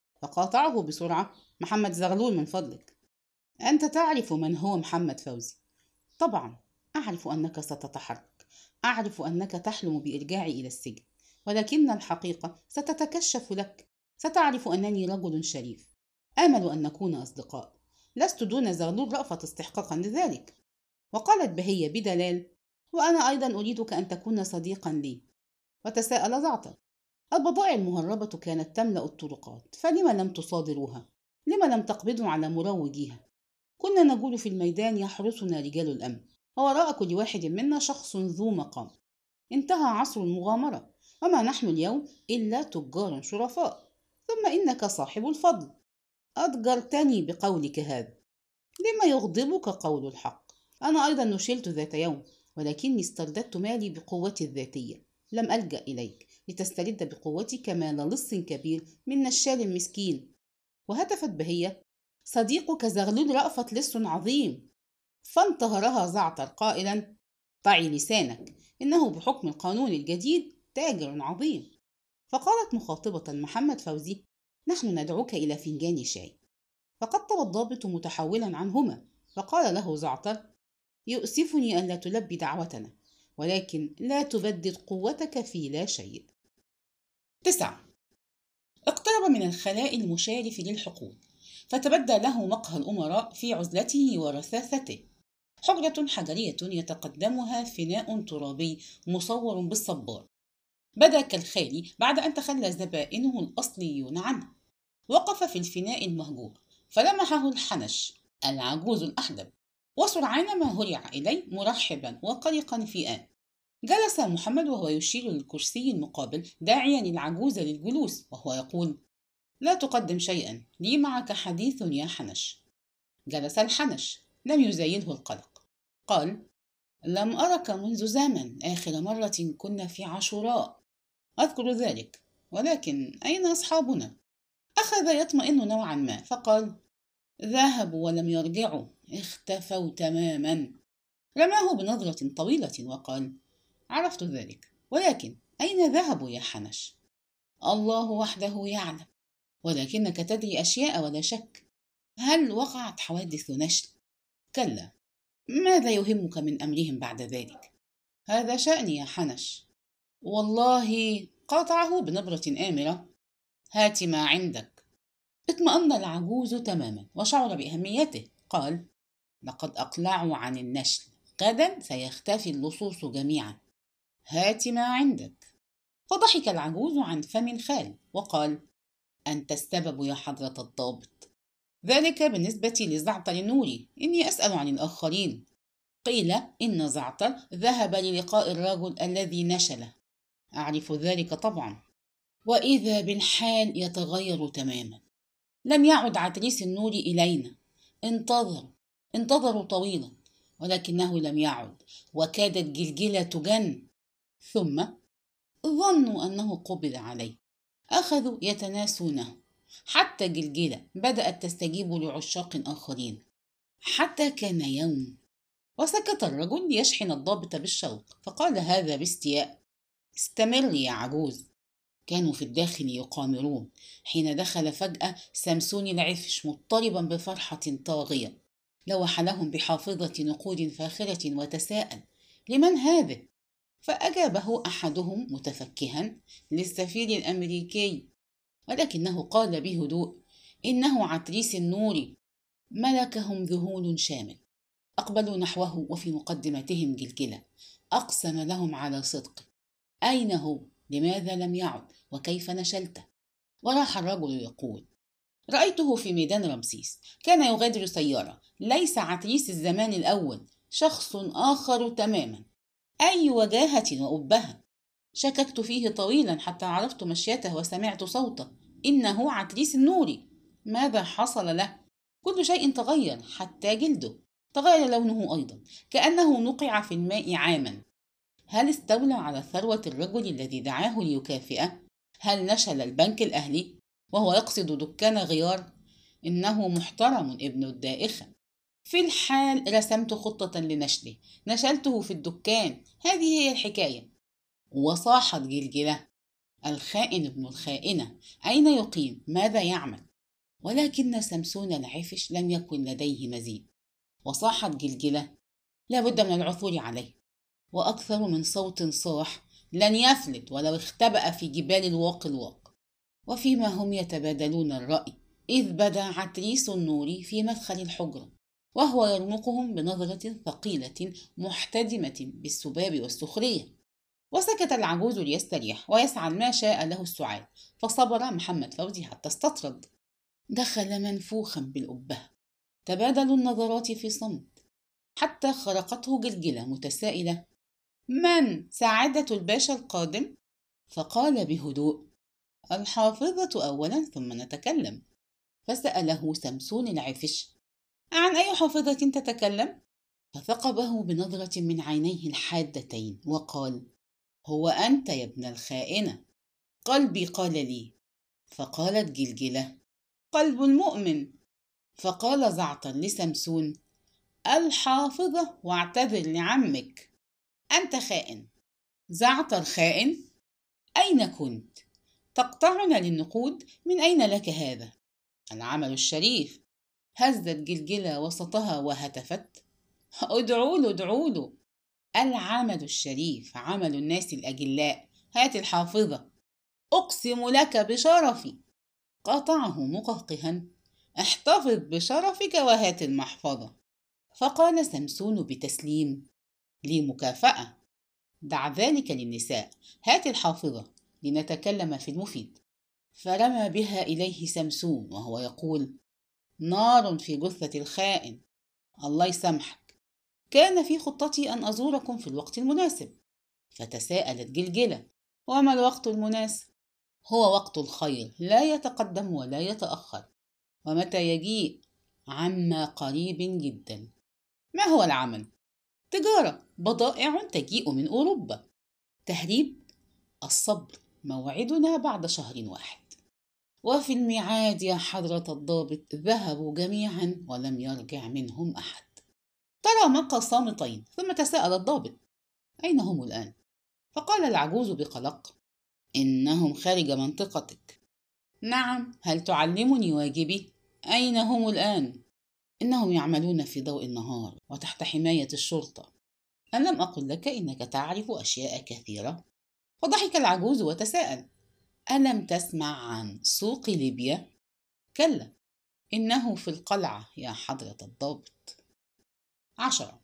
فقاطعه بسرعة: محمد زغلول من فضلك. أنت تعرف من هو محمد فوزي؟ طبعا أعرف أنك ستتحرك، أعرف أنك تحلم بإرجاعي إلى السجن، ولكن الحقيقة ستتكشف لك. ستعرف أنني رجل شريف، آمل أن نكون أصدقاء. لست دون زغلول رأفت استحقاقا لذلك. وقالت بهية بدلال: وأنا أيضا أريدك أن تكون صديقا لي. وتساءل زعتر: البضائع المهربة كانت تملأ الطرقات، فلما لم تصادروها؟ لما لم تقبضوا على مروجيها؟ كنا نجول في الميدان يحرسنا رجال الأمن، ووراء كل واحد منا شخص ذو مقام. انتهى عصر المغامرة، وما نحن اليوم إلا تجار شرفاء. ثم إنك صاحب الفضل، أضجرتني بقولك هذا. لما يغضبك قول الحق؟ أنا أيضا نشلت ذات يوم، ولكني استرددت مالي بقوتي الذاتية. لم ألجأ إليك لتسترد بقوتك مال لص كبير من نشال مسكين. وهتفت بهية: صديقك زغلول رأفت لص عظيم. فانتهرها زعتر قائلا: طعي لسانك، إنه بحكم القانون الجديد تاجر عظيم. فقالت مخاطبة محمد فوزي: نحن ندعوك إلى فنجان شاي. فقطب الضابط متحولا عنهما، فقال له زعتر: يؤسفني ألا تلبي دعوتنا، ولكن لا تبدد قوتك في لا شيء. 9. اقترب من الخلاء المشارف للحقول، فتبدى له مقهى الأمراء في عزلته ورثاثته. حجرة حجرية يتقدمها فناء ترابي مصور بالصبار، بدا كالخالي بعد أن تخلى زبائنه الأصليون عنه. وقف في الفناء المهجور، فلمحه الحنش العجوز الأحدب، وسرعان ما هرع إليه مرحبا وقلقا في آن. جلس محمد وهو يشير للكرسي المقابل داعيا العجوز للجلوس، وهو يقول: لا تقدم شيئا، لي معك حديث يا حنش. جلس الحنش، لم يزايله القلق. قال: لم أرك منذ زمن، آخر مرة كنا في عاشوراء. أذكر ذلك، ولكن أين أصحابنا؟ أخذ يطمئن نوعا ما، فقال: ذهبوا ولم يرجعوا، اختفوا تماما. رماه بنظرة طويلة وقال: عرفت ذلك، ولكن أين ذهبوا يا حنش؟ الله وحده يعلم، ولكنك تدري أشياء ولا شك. هل وقعت حوادث نشل؟ كلا. ماذا يهمك من أمرهم بعد ذلك؟ هذا شأني يا حنش. والله، قاطعه بنبرة آمرة: هات ما عندك. اطمأن العجوز تماما وشعر بأهميته. قال: لقد أقلعوا عن النشل، غدا سيختفي اللصوص جميعا. هات ما عندك. فضحك العجوز عن فم خال وقال: أنت السبب يا حضرة الضابط. ذلك بالنسبة لزعتر النوري، إني أسأل عن الآخرين. قيل إن زعتر ذهب للقاء الرجل الذي نشله. أعرف ذلك طبعا. وإذا بالحال يتغير تماما. لم يعد عتريس النوري إلينا. انتظروا طويلا، ولكنه لم يعد، وكادت جلجلة تجن. ثم ظنوا أنه قبض عليه، أخذوا يتناسونه، حتى جلجلة بدأت تستجيب لعشاق آخرين. حتى كان يوم وسكت الرجل ليشحن الضابط بالشوق، فقال هذا باستياء: استمر يا عجوز. كانوا في الداخل يقامرون، حين دخل فجأة سمسون العفش مضطربا بفرحة طاغية. لوح لهم بحافظة نقود فاخرة وتساءل: لمن هذا؟ فأجابه أحدهم متفكها: للسفير الأمريكي. ولكنه قال بهدوء: إنه عتريس النوري. ملكهم ذهول شامل، أقبلوا نحوه وفي مقدمتهم جلجلة. أقسم لهم على صدقه. أين هو؟ لماذا لم يعد؟ وكيف نشلته؟ وراح الرجل يقول: رأيته في ميدان رمسيس، كان يغادر سيارة. ليس عتريس الزمان الأول، شخص آخر تماما. أي وجاهة وأبهة! شككت فيه طويلا حتى عرفت مشيته وسمعت صوته. إنه عتريس النوري. ماذا حصل له؟ كل شيء تغير، حتى جلده تغير لونه أيضا، كأنه نقع في الماء عاما. هل استولى على ثروة الرجل الذي دعاه ليكافئه؟ هل نشل البنك الأهلي وهو يقصد دكان غيار؟ إنه محترم ابن الدائخة. في الحال رسمت خطة لنشله، نشلته في الدكان. هذه هي الحكاية. وصاحت جلجلة: الخائن ابن الخائنة، أين يقيم؟ ماذا يعمل؟ ولكن سمسون العفش لم يكن لديه مزيد. وصاحت جلجلة: لا بد من العثور عليه. وأكثر من صوت صاح: لن يفلت ولو اختبأ في جبال الواق. وفيما هم يتبادلون الرأي، إذ بدا عتريس النوري في مدخل الحجرة، وهو يرمقهم بنظرة ثقيلة محتدمة بالسباب والسخرية. وسكت العجوز ليستريح ويسعى ما شاء له السعال، فصبر محمد فوزي حتى استطرد. دخل منفوخا بالأبهة، تبادلوا النظرات في صمت، حتى خرقته جلجلة متسائلة: من سعادة الباشا القادم؟ فقال بهدوء: الحافظة أولا ثم نتكلم. فسأله سمسون العفش: عن أي حافظة تتكلم؟ فثقبه بنظرة من عينيه الحادتين وقال: هو أنت يا ابن الخائنة. قلبي قال لي. فقالت جلجلة: قلب المؤمن. فقال زعتر لسمسون: الحافظة واعتذر لعمك. أنت خائن. زعتر خائن؟ أين كنت؟ تقطعنا للنقود؟ من أين لك هذا؟ العمل الشريف. هزت جلجلة وسطها وهتفت: ادعوا له ادعوا له. العمل الشريف عمل الناس الأجلاء، هات الحافظة. أقسم لك بشرفي. قاطعه مقهقها: احتفظ بشرفك وهات المحفظة. فقال سمسون بتسليم: لي مكافأة. دع ذلك للنساء، هات الحافظة لنتكلم في المفيد. فرمى بها إليه سمسون وهو يقول: نار في جثة الخائن. الله يسامحك، كان في خطتي أن أزوركم في الوقت المناسب. فتساءلت جلجلة: وما الوقت المناسب؟ هو وقت الخير، لا يتقدم ولا يتأخر. ومتى يجيء؟ عما قريب جدا. ما هو العمل؟ تجارة، بضائع تجيء من أوروبا. تهريب؟ الصبر، موعدنا بعد شهر واحد. وفي الميعاد يا حضرة الضابط ذهبوا جميعا ولم يرجع منهم أحد. ترى مقى صامتين، ثم تساءل الضابط: أين هم الآن؟ فقال العجوز بقلق: إنهم خارج منطقتك. نعم، هل تعلمني واجبي؟ أين هم الآن؟ إنهم يعملون في ضوء النهار وتحت حماية الشرطة. ألم أقل لك إنك تعرف أشياء كثيرة؟ فضحك العجوز وتساءل: ألم تسمع عن سوق ليبيا؟ كلا، إنه في القلعة يا حضرة الضابط. 10.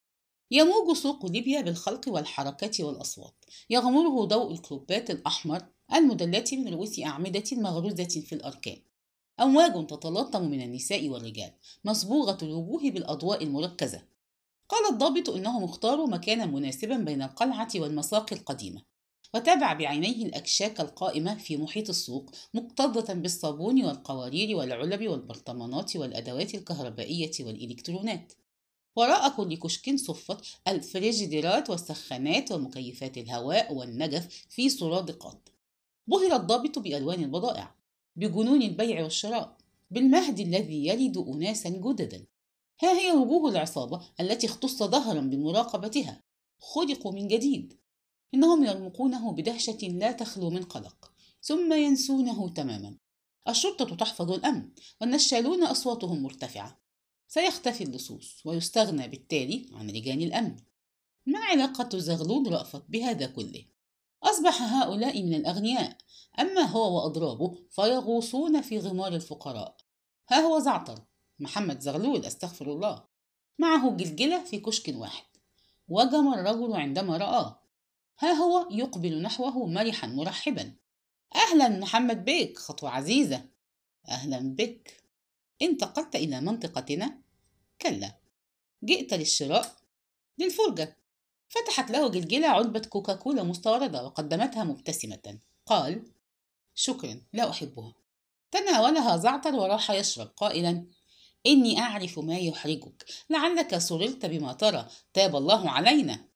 يموج سوق ليبيا بالخلق والحركة والأصوات، يغمره ضوء الكلوبات الأحمر المدلة من رؤوس أعمدة مغروزة في الأركان. أمواج تتلاطم من النساء والرجال، مصبوغة الوجوه بالأضواء المركزة. قال الضابط إنهم اختاروا مكانا مناسبا بين القلعة والمساقي القديمة، وتابع بعينيه الأكشاك القائمة في محيط السوق، مكتظة بالصابون والقوارير والعلب والبرطمانات والأدوات الكهربائية والإلكترونات. وراء كل كشك صفت الفريجيديرات والسخانات ومكيفات الهواء والنجف في سرادقات. بهر الضابط بألوان البضائع، بجنون البيع والشراء، بالمهد الذي يلد أناسا جددا. ها هي وجوه العصابة التي اختص ظهرا بمراقبتها، خلقوا من جديد. إنهم يرمقونه بدهشة لا تخلو من قلق، ثم ينسونه تماما. الشرطة تحفظ الأمن، والنشالون أصواتهم مرتفعة. سيختفي اللصوص، ويستغنى بالتالي عن رجال الأمن. ما علاقة زغلول رأفت بهذا كله؟ أصبح هؤلاء من الأغنياء، أما هو وأضرابه فيغوصون في غمار الفقراء. ها هو زعتر، محمد زغلول أستغفر الله، معه جلجلة في كشك واحد. وجم الرجل عندما رآه. ها هو يقبل نحوه مرحا مرحبا: أهلا محمد بيك، خطوة عزيزة. أهلا بك. انتقلت إلى منطقتنا؟ كلا، جئت للشراء؟ للفرجة. فتحت له جلجلة علبة كوكاكولا مستوردة وقدمتها مبتسمة. قال: شكرا، لا أحبها. تناولها زعتر وراح يشرب قائلا: إني أعرف ما يحرجك، لعلك سررت بما ترى، تاب الله علينا.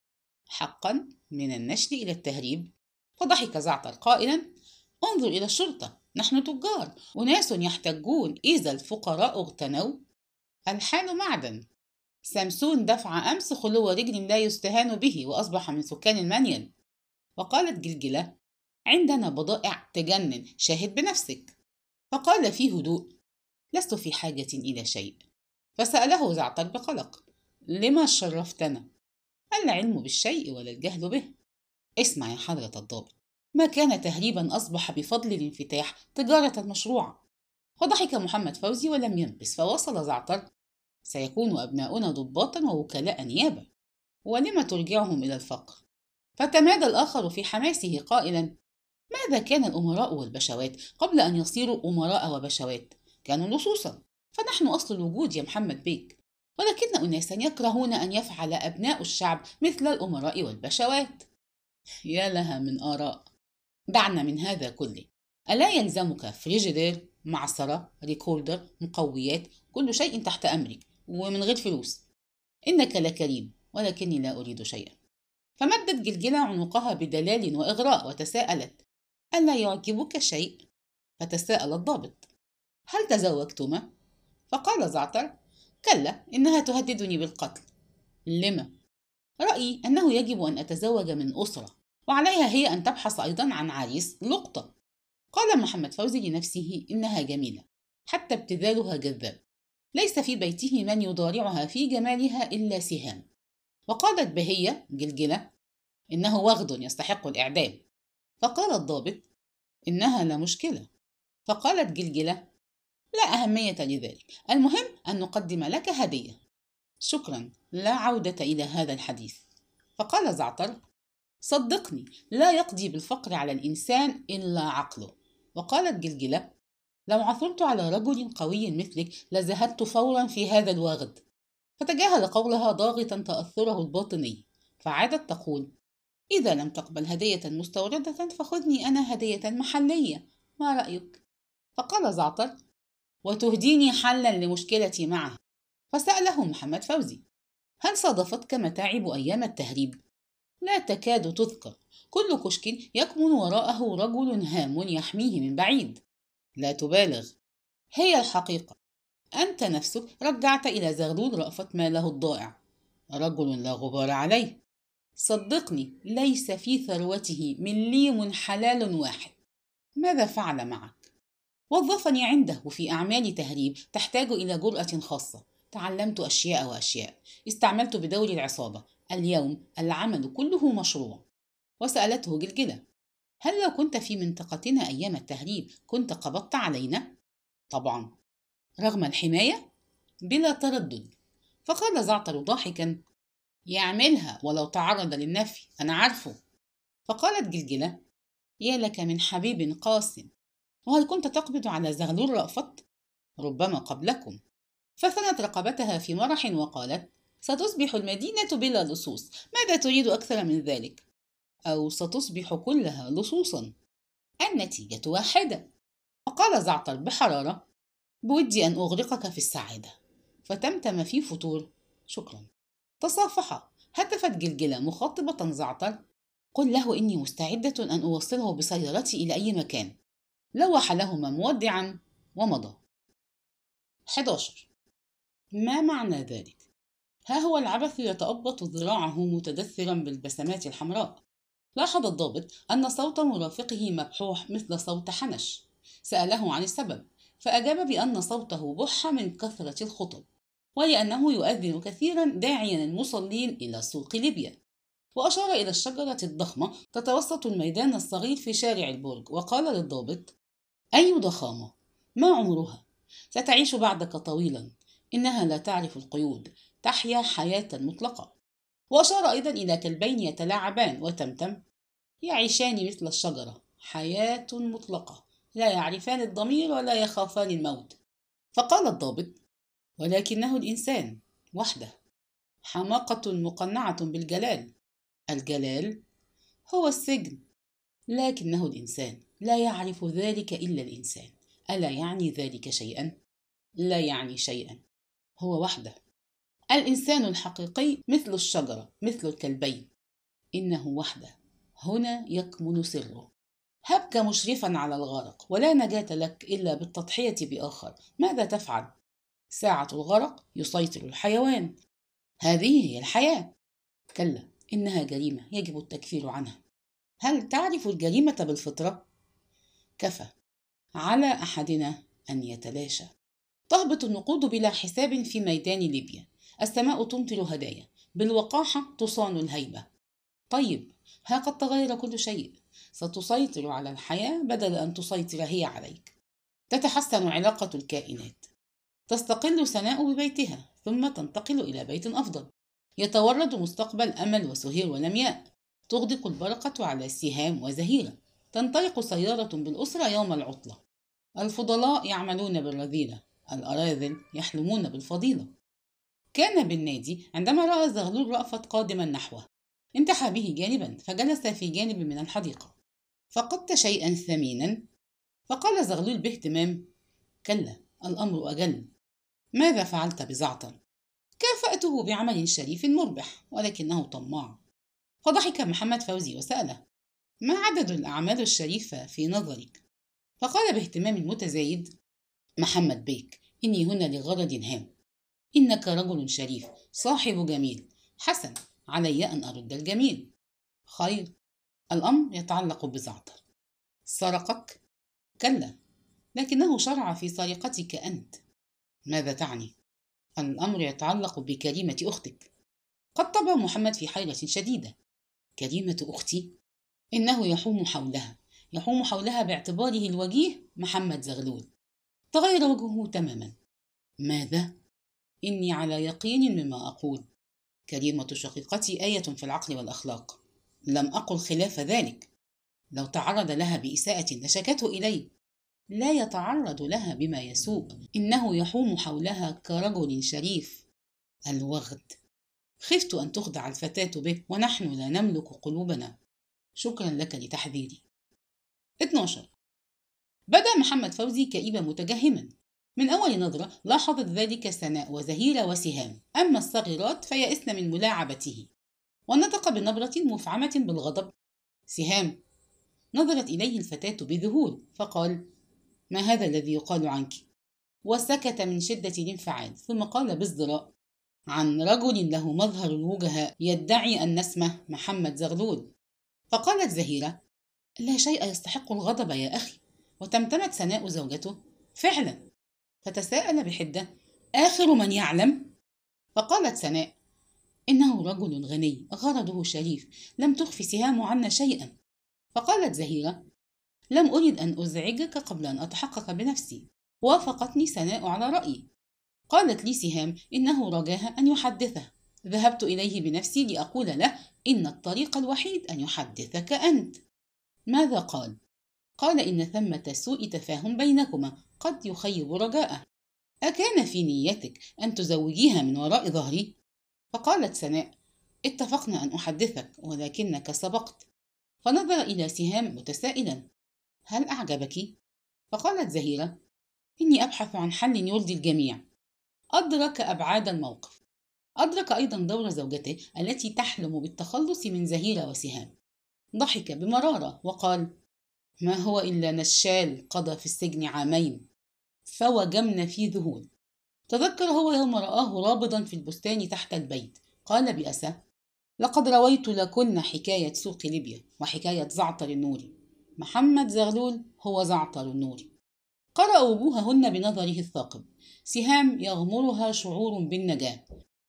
حقا، من النشل إلى التهريب. فضحك زعتر قائلا: انظر إلى الشرطة، نحن تجار، أناس يحتجون إذا الفقراء اغتنوا. الحال معدن. سمسون دفع أمس خلو رجل لا يستهان به، وأصبح من سكان المنيل. وقالت جلجلة: عندنا بضائع تجنن، شاهد بنفسك. فقال في هدوء: لست في حاجة إلى شيء. فسأله زعتر بقلق: لما شرفتنا؟ العلم بالشيء ولا الجهل به. اسمع يا حضرة الضابط، ما كان تهريبا أصبح بفضل الانفتاح تجارة مشروعة. فضحك محمد فوزي ولم ينبس، فواصل زعتر: سيكون أبناؤنا ضباطا ووكلاء نيابة، ولم ترجعهم إلى الفقر. فتمادى الآخر في حماسه قائلا: ماذا كان الأمراء والبشوات قبل أن يصيروا أمراء وبشوات؟ كانوا لصوصا. فنحن أصل الوجود يا محمد بيك، ولكن أناسا يكرهون أن يفعل أبناء الشعب مثل الأمراء والبشوات. يا لها من آراء. دعنا من هذا كله. ألا يلزمك فريجيدير، معصرة، ريكوردر، مقويات، كل شيء تحت أمرك ومن غير فلوس؟ إنك لكريم، ولكني لا أريد شيئا. فمدت جلجلة عنقها بدلال وإغراء وتساءلت: ألا يعجبك شيء؟ فتساءل الضابط: هل تزوجتما؟ فقال زعتر: كلا، إنها تهددني بالقتل. لما؟ رأيي أنه يجب أن أتزوج من أسرة، وعليها هي أن تبحث أيضا عن عريس لقطة. قال محمد فوزي لنفسه: إنها جميلة، حتى ابتذالها جذاب، ليس في بيته من يضارعها في جمالها إلا سهام. وقالت بهية جلجلة: إنه وغد يستحق الإعدام. فقال الضابط: إنها لا مشكلة. فقالت جلجلة: لا أهمية لذلك، المهم أن نقدم لك هدية. شكرا، لا عودة إلى هذا الحديث. فقال زعتر: صدقني، لا يقضي بالفقر على الإنسان إلا عقله. وقالت جلجلة: لو عثرت على رجل قوي مثلك لذهبت فورا في هذا الوغد. فتجاهل قولها ضاغطا تأثره الباطني، فعادت تقول: إذا لم تقبل هدية مستوردة فخذني أنا هدية محلية، ما رأيك؟ فقال زعتر: وتهديني حلا لمشكلتي معه. فسأله محمد فوزي: هل صادفتك متاعب أيام التهريب؟ لا تكاد تذكر، كل كشك يكمن وراءه رجل هام يحميه من بعيد. لا تبالغ، هي الحقيقة. أنت نفسك رجعت إلى زغلول رأفت ماله الضائع، رجل لا غبار عليه. صدقني، ليس في ثروته مليم حلال واحد. ماذا فعل معك؟ وظفني عنده في أعمال تهريب تحتاج إلى جرأة خاصة. تعلمت أشياء وأشياء، استعملت بدور العصابة. اليوم العمل كله مشروع. وسألته جلجلة: هل لو كنت في منطقتنا أيام التهريب كنت قبضت علينا؟ طبعا، رغم الحماية؟ بلا تردد. فقال زعتر ضاحكا: يعملها ولو تعرض للنفي، أنا عارفه. فقالت جلجلة: يا لك من حبيب قاس، وهل كنت تقبض على زغلول رأفت؟ ربما قبلكم. فثنت رقبتها في مرح وقالت: ستصبح المدينة بلا لصوص، ماذا تريد أكثر من ذلك؟ أو ستصبح كلها لصوصا. النتيجة واحدة. وقال زعتر بحرارة: بودي أن أغرقك في السعادة. فتمتم في فتور: شكرا. تصافحا. هتفت جلجلة مخاطبة زعتر: قل له إني مستعدة أن أوصله بسيارتي إلى أي مكان. لوح لهما مودعا ومضى. 11. ما معنى ذلك؟ ها هو العبث يتأبط ذراعه متدثرا بالبسمات الحمراء. لاحظ الضابط أن صوت مرافقه مبحوح مثل صوت حنش. سأله عن السبب، فأجاب بأن صوته بح من كثرة الخطب، ولأنه يؤذن كثيرا داعيا المصلين إلى سوق ليبيا. وأشار إلى الشجرة الضخمة تتوسط الميدان الصغير في شارع البرج، وقال للضابط: أي ضخامة! ما عمرها؟ ستعيش بعدك طويلا. إنها لا تعرف القيود، تحيا حياة مطلقة. وأشار أيضا إلى كلبين يتلاعبان وتمتم: يعيشان مثل الشجرة، حياة مطلقة، لا يعرفان الضمير ولا يخافان الموت. فقال الضابط: ولكنه الإنسان وحده. حماقة مقنعة بالجلال. الجلال هو السجن، لكنه الإنسان، لا يعرف ذلك إلا الإنسان. ألا يعني ذلك شيئا؟ لا يعني شيئا، هو وحده. الإنسان الحقيقي مثل الشجرة، مثل الكلبين، إنه وحده، هنا يكمن سره. هبك مشرفا على الغرق، ولا نجاة لك إلا بالتضحية بآخر. ماذا تفعل؟ ساعة الغرق يسيطر الحيوان. هذه هي الحياة. كلا، إنها جريمة يجب التكفير عنها. هل تعرف الجريمة بالفطرة؟ كفى على أحدنا أن يتلاشى. تهبط النقود بلا حساب في ميدان ليبيا. السماء تمطر هدايا، بالوقاحة تصان الهيبة. طيب، ها قد تغير كل شيء. ستسيطر على الحياة بدل أن تسيطر هي عليك. تتحسن علاقة الكائنات. تستقل سناء ببيتها ثم تنتقل إلى بيت أفضل. يتورد مستقبل أمل وسهير ولمياء. تغدق البرقة على سهام وزهيرة. تنطلق سيارة بالأسرة يوم العطلة. الفضلاء يعملون بالرذيلة، الأراذل يحلمون بالفضيلة. كان بالنادي عندما رأى زغلول رأفت قادما نحوه، انتحى به جانبا فجلس في جانب من الحديقة. فقدت شيئا ثمينا؟ فقال زغلول باهتمام: كلا، الأمر أجل. ماذا فعلت بزعتر؟ كافأته بعمل شريف مربح، ولكنه طماع. فضحك محمد فوزي وسأله: ما عدد الأعمال الشريفة في نظرك؟ فقال باهتمام متزايد: محمد بيك، إني هنا لغرض هام. إنك رجل شريف صاحب جميل، حسن، علي أن أرد الجميل. خير، الأمر يتعلق بزعتر. سرقك؟ كلا، لكنه شرع في سرقتك أنت. ماذا تعني؟ الأمر يتعلق بكريمة أختك. قد طبع محمد في حيرة شديدة. كريمة أختي؟ إنه يحوم حولها باعتباره الوجيه محمد زغلول. تغير وجهه تماما. ماذا؟ إني على يقين مما أقول. كريمة شقيقتي آية في العقل والأخلاق، لم أقل خلاف ذلك. لو تعرض لها بإساءة لشكته إلي. لا يتعرض لها بما يسوء، إنه يحوم حولها كرجل شريف. الوغد. خفت أن تخدع الفتاة به ونحن لا نملك قلوبنا. شكرا لك لتحذيري. 12. بدأ محمد فوزي كئيبا متجهما. من أول نظرة لاحظت ذلك سناء وزهيرة وسهام، أما الصغيرات فيئسن من ملاعبته. ونطق بنبرة مفعمة بالغضب: سهام. نظرت إليه الفتاة بذهول فقال: ما هذا الذي يقال عنك؟ وسكت من شدة الانفعال، ثم قال بازدراء: عن رجل له مظهر الوجهاء يدعي أن اسمه محمد زغلول. فقالت زهيرة: لا شيء يستحق الغضب يا أخي. وتمتمت سناء زوجته: فعلا. فتساءل بحدة: آخر من يعلم؟ فقالت سناء: إنه رجل غني غرضه شريف، لم تخفي سهام عنا شيئا. فقالت زهيرة: لم أرد أن أزعجك قبل أن أتحقق بنفسي. وافقتني سناء على رأيي. قالت لي سهام إنه رجاها أن يحدثه. ذهبت إليه بنفسي لأقول له إن الطريق الوحيد أن يحدثك أنت. ماذا قال؟ قال إن ثمة سوء تفاهم بينكما قد يخيب رجاءه. أكان في نيتك أن تزوجيها من وراء ظهري؟ فقالت سناء: اتفقنا أن أحدثك ولكنك سبقت. فنظر إلى سهام متسائلا: هل أعجبك؟ فقالت زهيرة: إني أبحث عن حل يرضي الجميع. أدرك أبعاد الموقف. أدرك أيضا دور زوجته التي تحلم بالتخلص من زهيرة وسهام. ضحك بمرارة وقال: ما هو إلا نشال قضى في السجن 2 عام. فوجمن في ذهول. تذكر هو يوم رآه رابضا في البستان تحت البيت، قال بأسى: لقد رويت لكن حكاية سوق ليبيا وحكاية زعتر النوري. محمد زغلول هو زعتر النوري. قرأ وجوههن بنظره الثاقب. سهام يغمرها شعور بالنجاة،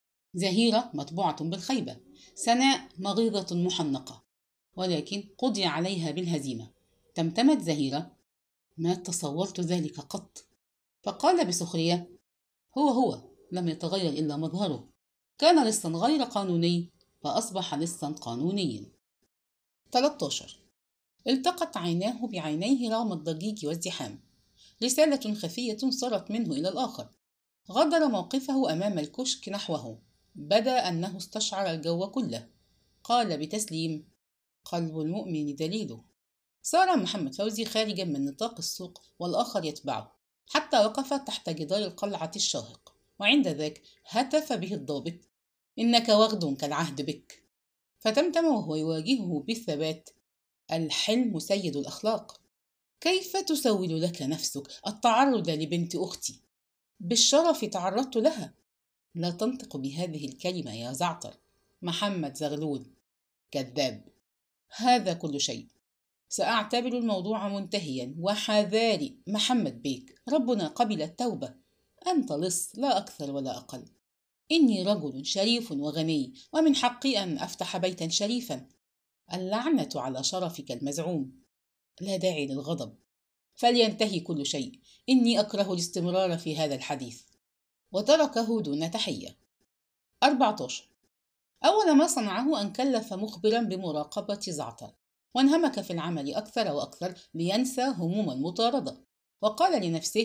زهيرة مطبوعة بالخيبة، سناء مغيظة محنقة، ولكن قضي عليها بالهزيمة. تمتمت زهيرة: ما تصورت ذلك قط. فقال بسخرية: هو لم يتغير إلا مظهره. كان لصا غير قانوني فأصبح لصا قانونيا. 13. التقت عيناه بعينيه رغم الضجيج والزحام. رسالة خفية صارت منه إلى الآخر. غادر موقفه أمام الكشك نحوه. بدا أنه استشعر الجو كله. قال بتسليم: قلب المؤمن دليله. سار محمد فوزي خارجا من نطاق السوق والآخر يتبعه، حتى وقف تحت جدار القلعة الشاهق، وعند ذاك هتف به الضابط: إنك وغد كالعهد بك. فتمتم وهو يواجهه بالثبات: الحلم سيد الأخلاق. كيف تسول لك نفسك التعرض لبنت أختي؟ بالشرف تعرضت لها. لا تنطق بهذه الكلمة يا زعتر. محمد زغلول كذاب. هذا كل شيء. سأعتبر الموضوع منتهيا وحذاري محمد بيك، ربنا قبل التوبة. أنت لص لا أكثر ولا أقل. إني رجل شريف وغني ومن حقي أن أفتح بيتا شريفا. اللعنة على شرفك المزعوم. لا داعي للغضب. فلينتهي كل شيء. إني أكره الاستمرار في هذا الحديث. وتركه دون تحية. 14. أول ما صنعه أن كلف مخبرا بمراقبة زعتر، وانهمك في العمل أكثر وأكثر لينسى هموم المطاردة. وقال لنفسه: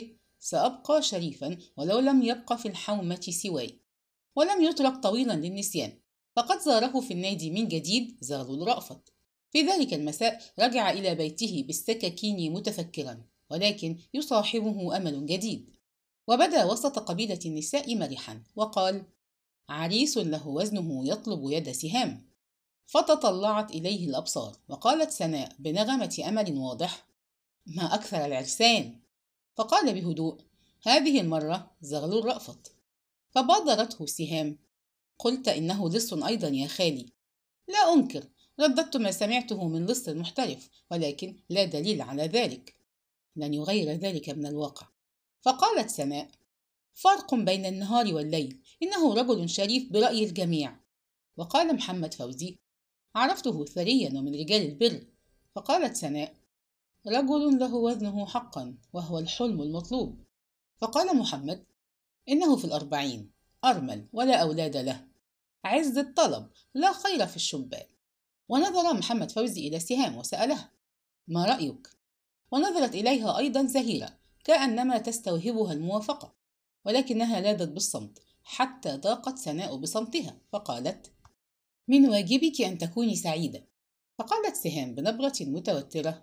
سأبقى شريفا ولو لم يبق في الحومة سواي. ولم يترك طويلا للنسيان، فقد زاره في النادي من جديد زغلول رأفت. في ذلك المساء رجع إلى بيته بالسكاكين متفكرا، ولكن يصاحبه أمل جديد. وبدا وسط قبيلة النساء مرحا وقال: عريس له وزنه يطلب يد سهام. فتطلعت إليه الأبصار، وقالت سناء بنغمة أمل واضح: ما أكثر العرسان. فقال بهدوء: هذه المرة زغلول رأفت. فبادرته سهام: قلت إنه لص أيضا يا خالي. لا أنكر، رددت ما سمعته من لص محترف، ولكن لا دليل على ذلك. لن يغير ذلك من الواقع. فقالت سناء: فرق بين النهار والليل، إنه رجل شريف برأي الجميع. وقال محمد فوزي: عرفته ثريا ومن رجال البر. فقالت سناء: رجل له وزنه حقا، وهو الحلم المطلوب. فقال محمد: إنه في 40، أرمل ولا أولاد له، عز الطلب، لا خير في الشبان. ونظر محمد فوزي إلى سهام وسألها: ما رأيك؟ ونظرت إليها أيضا زهيرة كأنما تستوهبها الموافقة، ولكنها لاذت بالصمت حتى ضاقت سناء بصمتها، فقالت: من واجبك أن تكوني سعيدة. فقالت سهام بنبرة متوترة: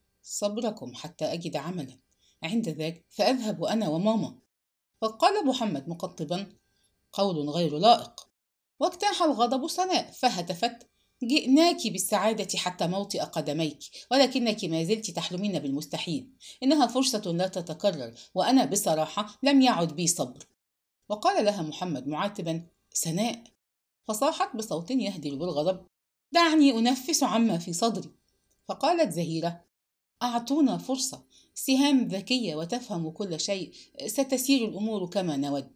صبركم حتى أجد عملا، عند ذاك فأذهب أنا وماما. فقال محمد مقطبا: قول غير لائق. واجتاح الغضب سناء فهتفت: جئناك بالسعادة حتى موطئ قدميك، ولكنك ما زلت تحلمين بالمستحيل. إنها فرصة لا تتكرر، وأنا بصراحة لم يعد بي صبر. وقال لها محمد معاتبا: سناء. فصاحت بصوت يهدر بالغضب: دعني أنفس عما في صدري. فقالت زهيرة: أعطونا فرصة، سهام ذكية وتفهم كل شيء، ستسير الأمور كما نود.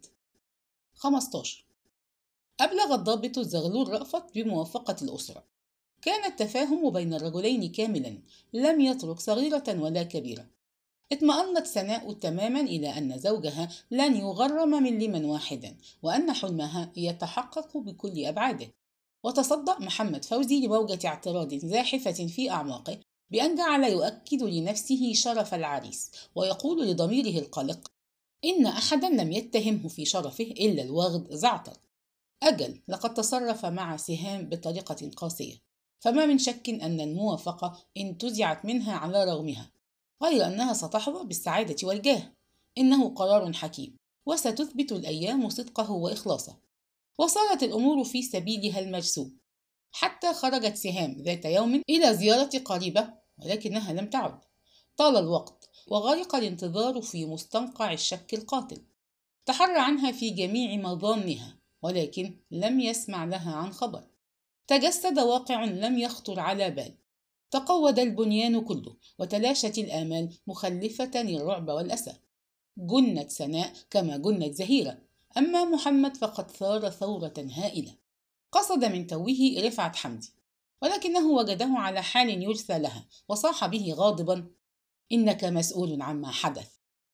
15. أبلغ الضابط زغلول رأفت بموافقة الأسرة. كان التفاهم بين الرجلين كاملا، لم يترك صغيرة ولا كبيرة. اطمأنت سناء تماما إلى أن زوجها لن يغرم من لمن واحدا، وأن حلمها يتحقق بكل أبعاده. وتصدأ محمد فوزي لموجة اعتراض زاحفة في أعماقه، بأن جعل يؤكد لنفسه شرف العريس، ويقول لضميره القلق: إن أحدا لم يتهمه في شرفه إلا الواغد زعتر. أجل، لقد تصرف مع سهام بطريقة قاسية، فما من شك أن الموافقة انتزعت منها على رغمها، غير أنها ستحظى بالسعادة والجاه. إنه قرار حكيم، وستثبت الأيام صدقه وإخلاصه. وصارت الأمور في سبيلها المرسوم، حتى خرجت سهام ذات يوم إلى زيارة قريبة، ولكنها لم تعد. طال الوقت، وغرق الانتظار في مستنقع الشك القاتل. تحرى عنها في جميع مظانها، ولكن لم يسمع لها عن خبر. تجسد واقع لم يخطر على بال. تقود البنيان كله، وتلاشت الآمال مخلفة الرعب والأسى. جنت سناء كما جنت زهيرة، أما محمد فقد ثار ثورة هائلة. قصد من توه رفعت حمدي، ولكنه وجده على حال يرثى لها، وصاح به غاضبا: إنك مسؤول عما حدث،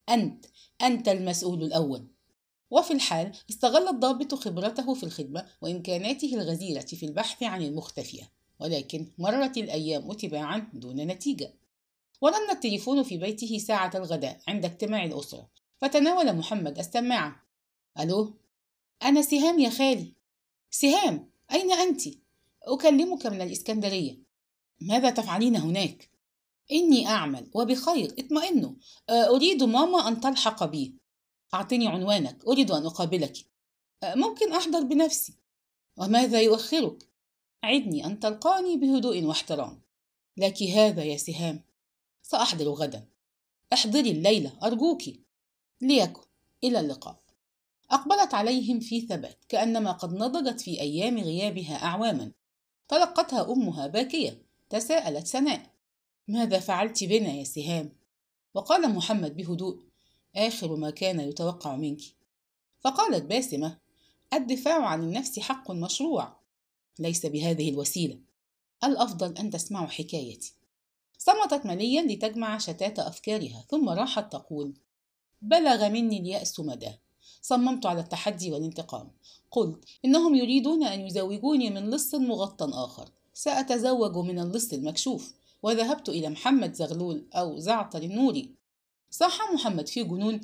أنت المسؤول الأول. وفي الحال استغل الضابط خبرته في الخدمة وإمكاناته الغزيرة في البحث عن المختفية، ولكن مرت الأيام تباعا دون نتيجة. ورن التليفون في بيته ساعة الغداء عند اجتماع الأسرة، فتناول محمد السماعة. ألو، أنا سهام يا خالي. سهام، أين أنت؟ أكلمك من الإسكندرية. ماذا تفعلين هناك؟ إني أعمل وبخير، اطمئنوا. أريد ماما أن تلحق بي. أعطني عنوانك، أريد أن أقابلك. ممكن أحضر بنفسي. وماذا يؤخرك؟ عدني أن تلقاني بهدوء واحترام. لك هذا يا سهام. سأحضر غدا. احضري الليلة أرجوك. ليكن. إلى اللقاء. أقبلت عليهم في ثبات، كأنما قد نضجت في أيام غيابها أعواما. تلقتها أمها باكية. تساءلت سناء: ماذا فعلت بنا يا سهام؟ وقال محمد بهدوء: آخر ما كان يتوقع منك. فقالت باسمة: الدفاع عن النفس حق مشروع، ليس بهذه الوسيلة. الأفضل أن تسمعوا حكايتي. صمتت مليا لتجمع شتات أفكارها، ثم راحت تقول: بلغ مني اليأس مدى. صممت على التحدي والانتقام. قلت: إنهم يريدون أن يزوجوني من لص مغطى آخر، سأتزوج من اللص المكشوف. وذهبت إلى محمد زغلول أو زعتر النوري. صاح محمد في جنون: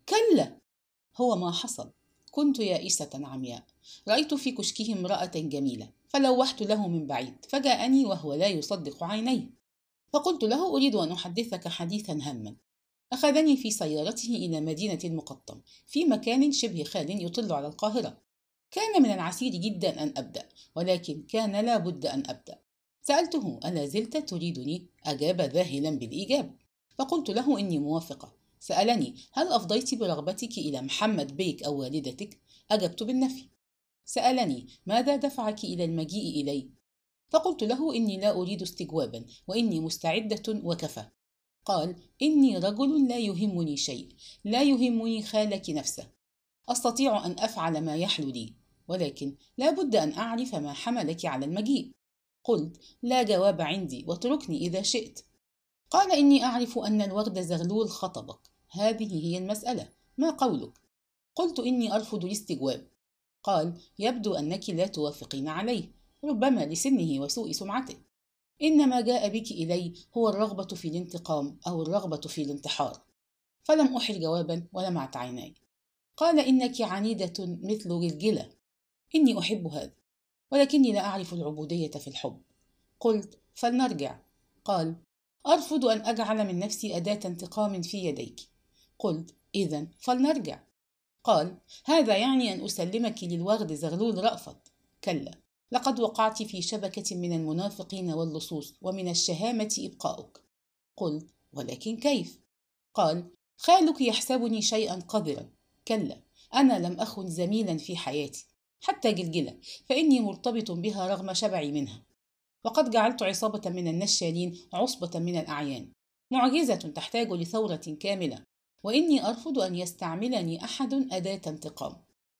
كلا، هو ما حصل. كنت يائسة عمياء. رأيت في كشكه امرأة جميلة فلوحت له من بعيد، فجاءني وهو لا يصدق عينيه، فقلت له: أريد أن أحدثك حديثا هاما. أخذني في سيارته إلى مدينة المقطم في مكان شبه خال يطل على القاهرة. كان من العسير جدا أن أبدأ، ولكن كان لا بد أن أبدأ. سألته: ألا زلت تريدني؟ أجاب ذاهلا بالإيجاب، فقلت له: إني موافقة. سألني: هل أفضيت برغبتك إلى محمد بيك أو والدتك؟ أجبت بالنفي. سألني: ماذا دفعك إلى المجيء إلي؟ فقلت له: إني لا أريد استجوابا، وإني مستعدة وكفى. قال: إني رجل لا يهمني شيء، لا يهمني خالك نفسه، أستطيع أن أفعل ما يحلو لي، ولكن لا بد أن أعرف ما حملك على المجيء. قلت: لا جواب عندي، واتركني إذا شئت. قال: إني أعرف أن الورد زغلول خطبك، هذه هي المسألة، ما قولك؟ قلت: إني أرفض الاستجواب. قال: يبدو أنك لا توافقين عليه، ربما لسنه وسوء سمعته. إنما جاء بك إلي هو الرغبة في الانتقام أو الرغبة في الانتحار. فلم أحل جوابا ولمعت عيناي. قال: إنك عنيدة مثل جلجلة. إني أحب هذا، ولكني لا أعرف العبودية في الحب. قلت: فلنرجع. قال: أرفض أن أجعل من نفسي أداة انتقام في يديك. قلت: إذن فلنرجع. قال: هذا يعني أن أسلمك للوغد زغلول رأفت. كلا، لقد وقعت في شبكة من المنافقين واللصوص، ومن الشهامة إبقاؤك. قلت: ولكن كيف؟ قال: خالك يحسبني شيئا قذرا. كلا، أنا لم أخن زميلا في حياتي، حتى جلجلة، فإني مرتبط بها رغم شبعي منها. وقد جعلت عصابة من النشالين عصبة من الأعيان، معجزة تحتاج لثورة كاملة، وإني أرفض أن يستعملني أحد أداة انتقام،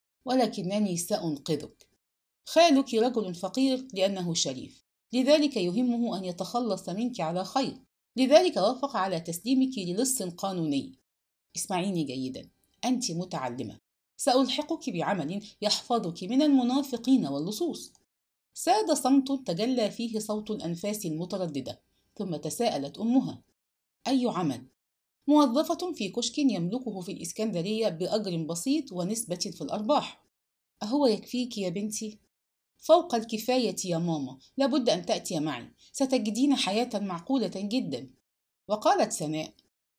ولكنني سأنقذك. خالك رجل فقير لأنه شريف، لذلك يهمه أن يتخلص منك على خير، لذلك وافق على تسليمك للص قانوني. اسمعيني جيدا، أنت متعلمة، سألحقك بعمل يحفظك من المنافقين واللصوص. ساد صمت تجلى فيه صوت الأنفاس المترددة، ثم تساءلت أمها: أي عمل؟ موظفة في كشك يملكه في الإسكندرية بأجر بسيط ونسبة في الأرباح. أهو يكفيك يا بنتي؟ فوق الكفاية يا ماما، لابد أن تأتي معي، ستجدين حياة معقولة جدا. وقالت سناء: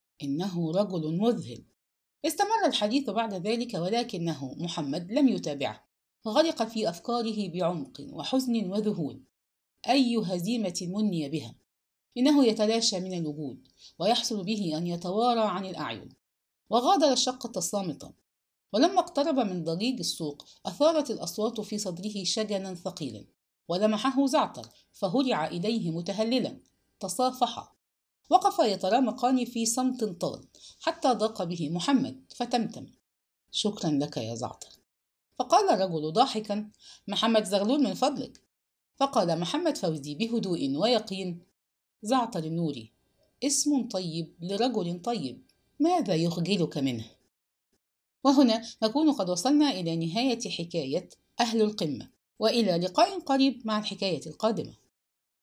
إنه رجل مذهل. استمر الحديث بعد ذلك، ولكنه محمد لم يتابعه، غرق في أفكاره بعمق وحزن وذهول. أي هزيمة مني بها! إنه يتلاشى من الوجود، ويحصل به أن يتوارى عن الأعين. وغادر الشقة الصامتة، ولما اقترب من ضجيج السوق أثارت الأصوات في صدره شجنا ثقيلا، ولمحه زعتر فهرع إليه متهللا. تصافحا، وقفا يترامقان في صمت طال، حتى ضاق به محمد فتمتم: شكرا لك يا زعتر. فقال الرجل ضاحكا: محمد زغلول من فضلك. فقال محمد فوزي بهدوء ويقين: زعتر النوري، اسم طيب لرجل طيب، ماذا يخجلك منه؟ وهنا نكون قد وصلنا إلى نهاية حكاية أهل القمة، وإلى لقاء قريب مع الحكاية القادمة.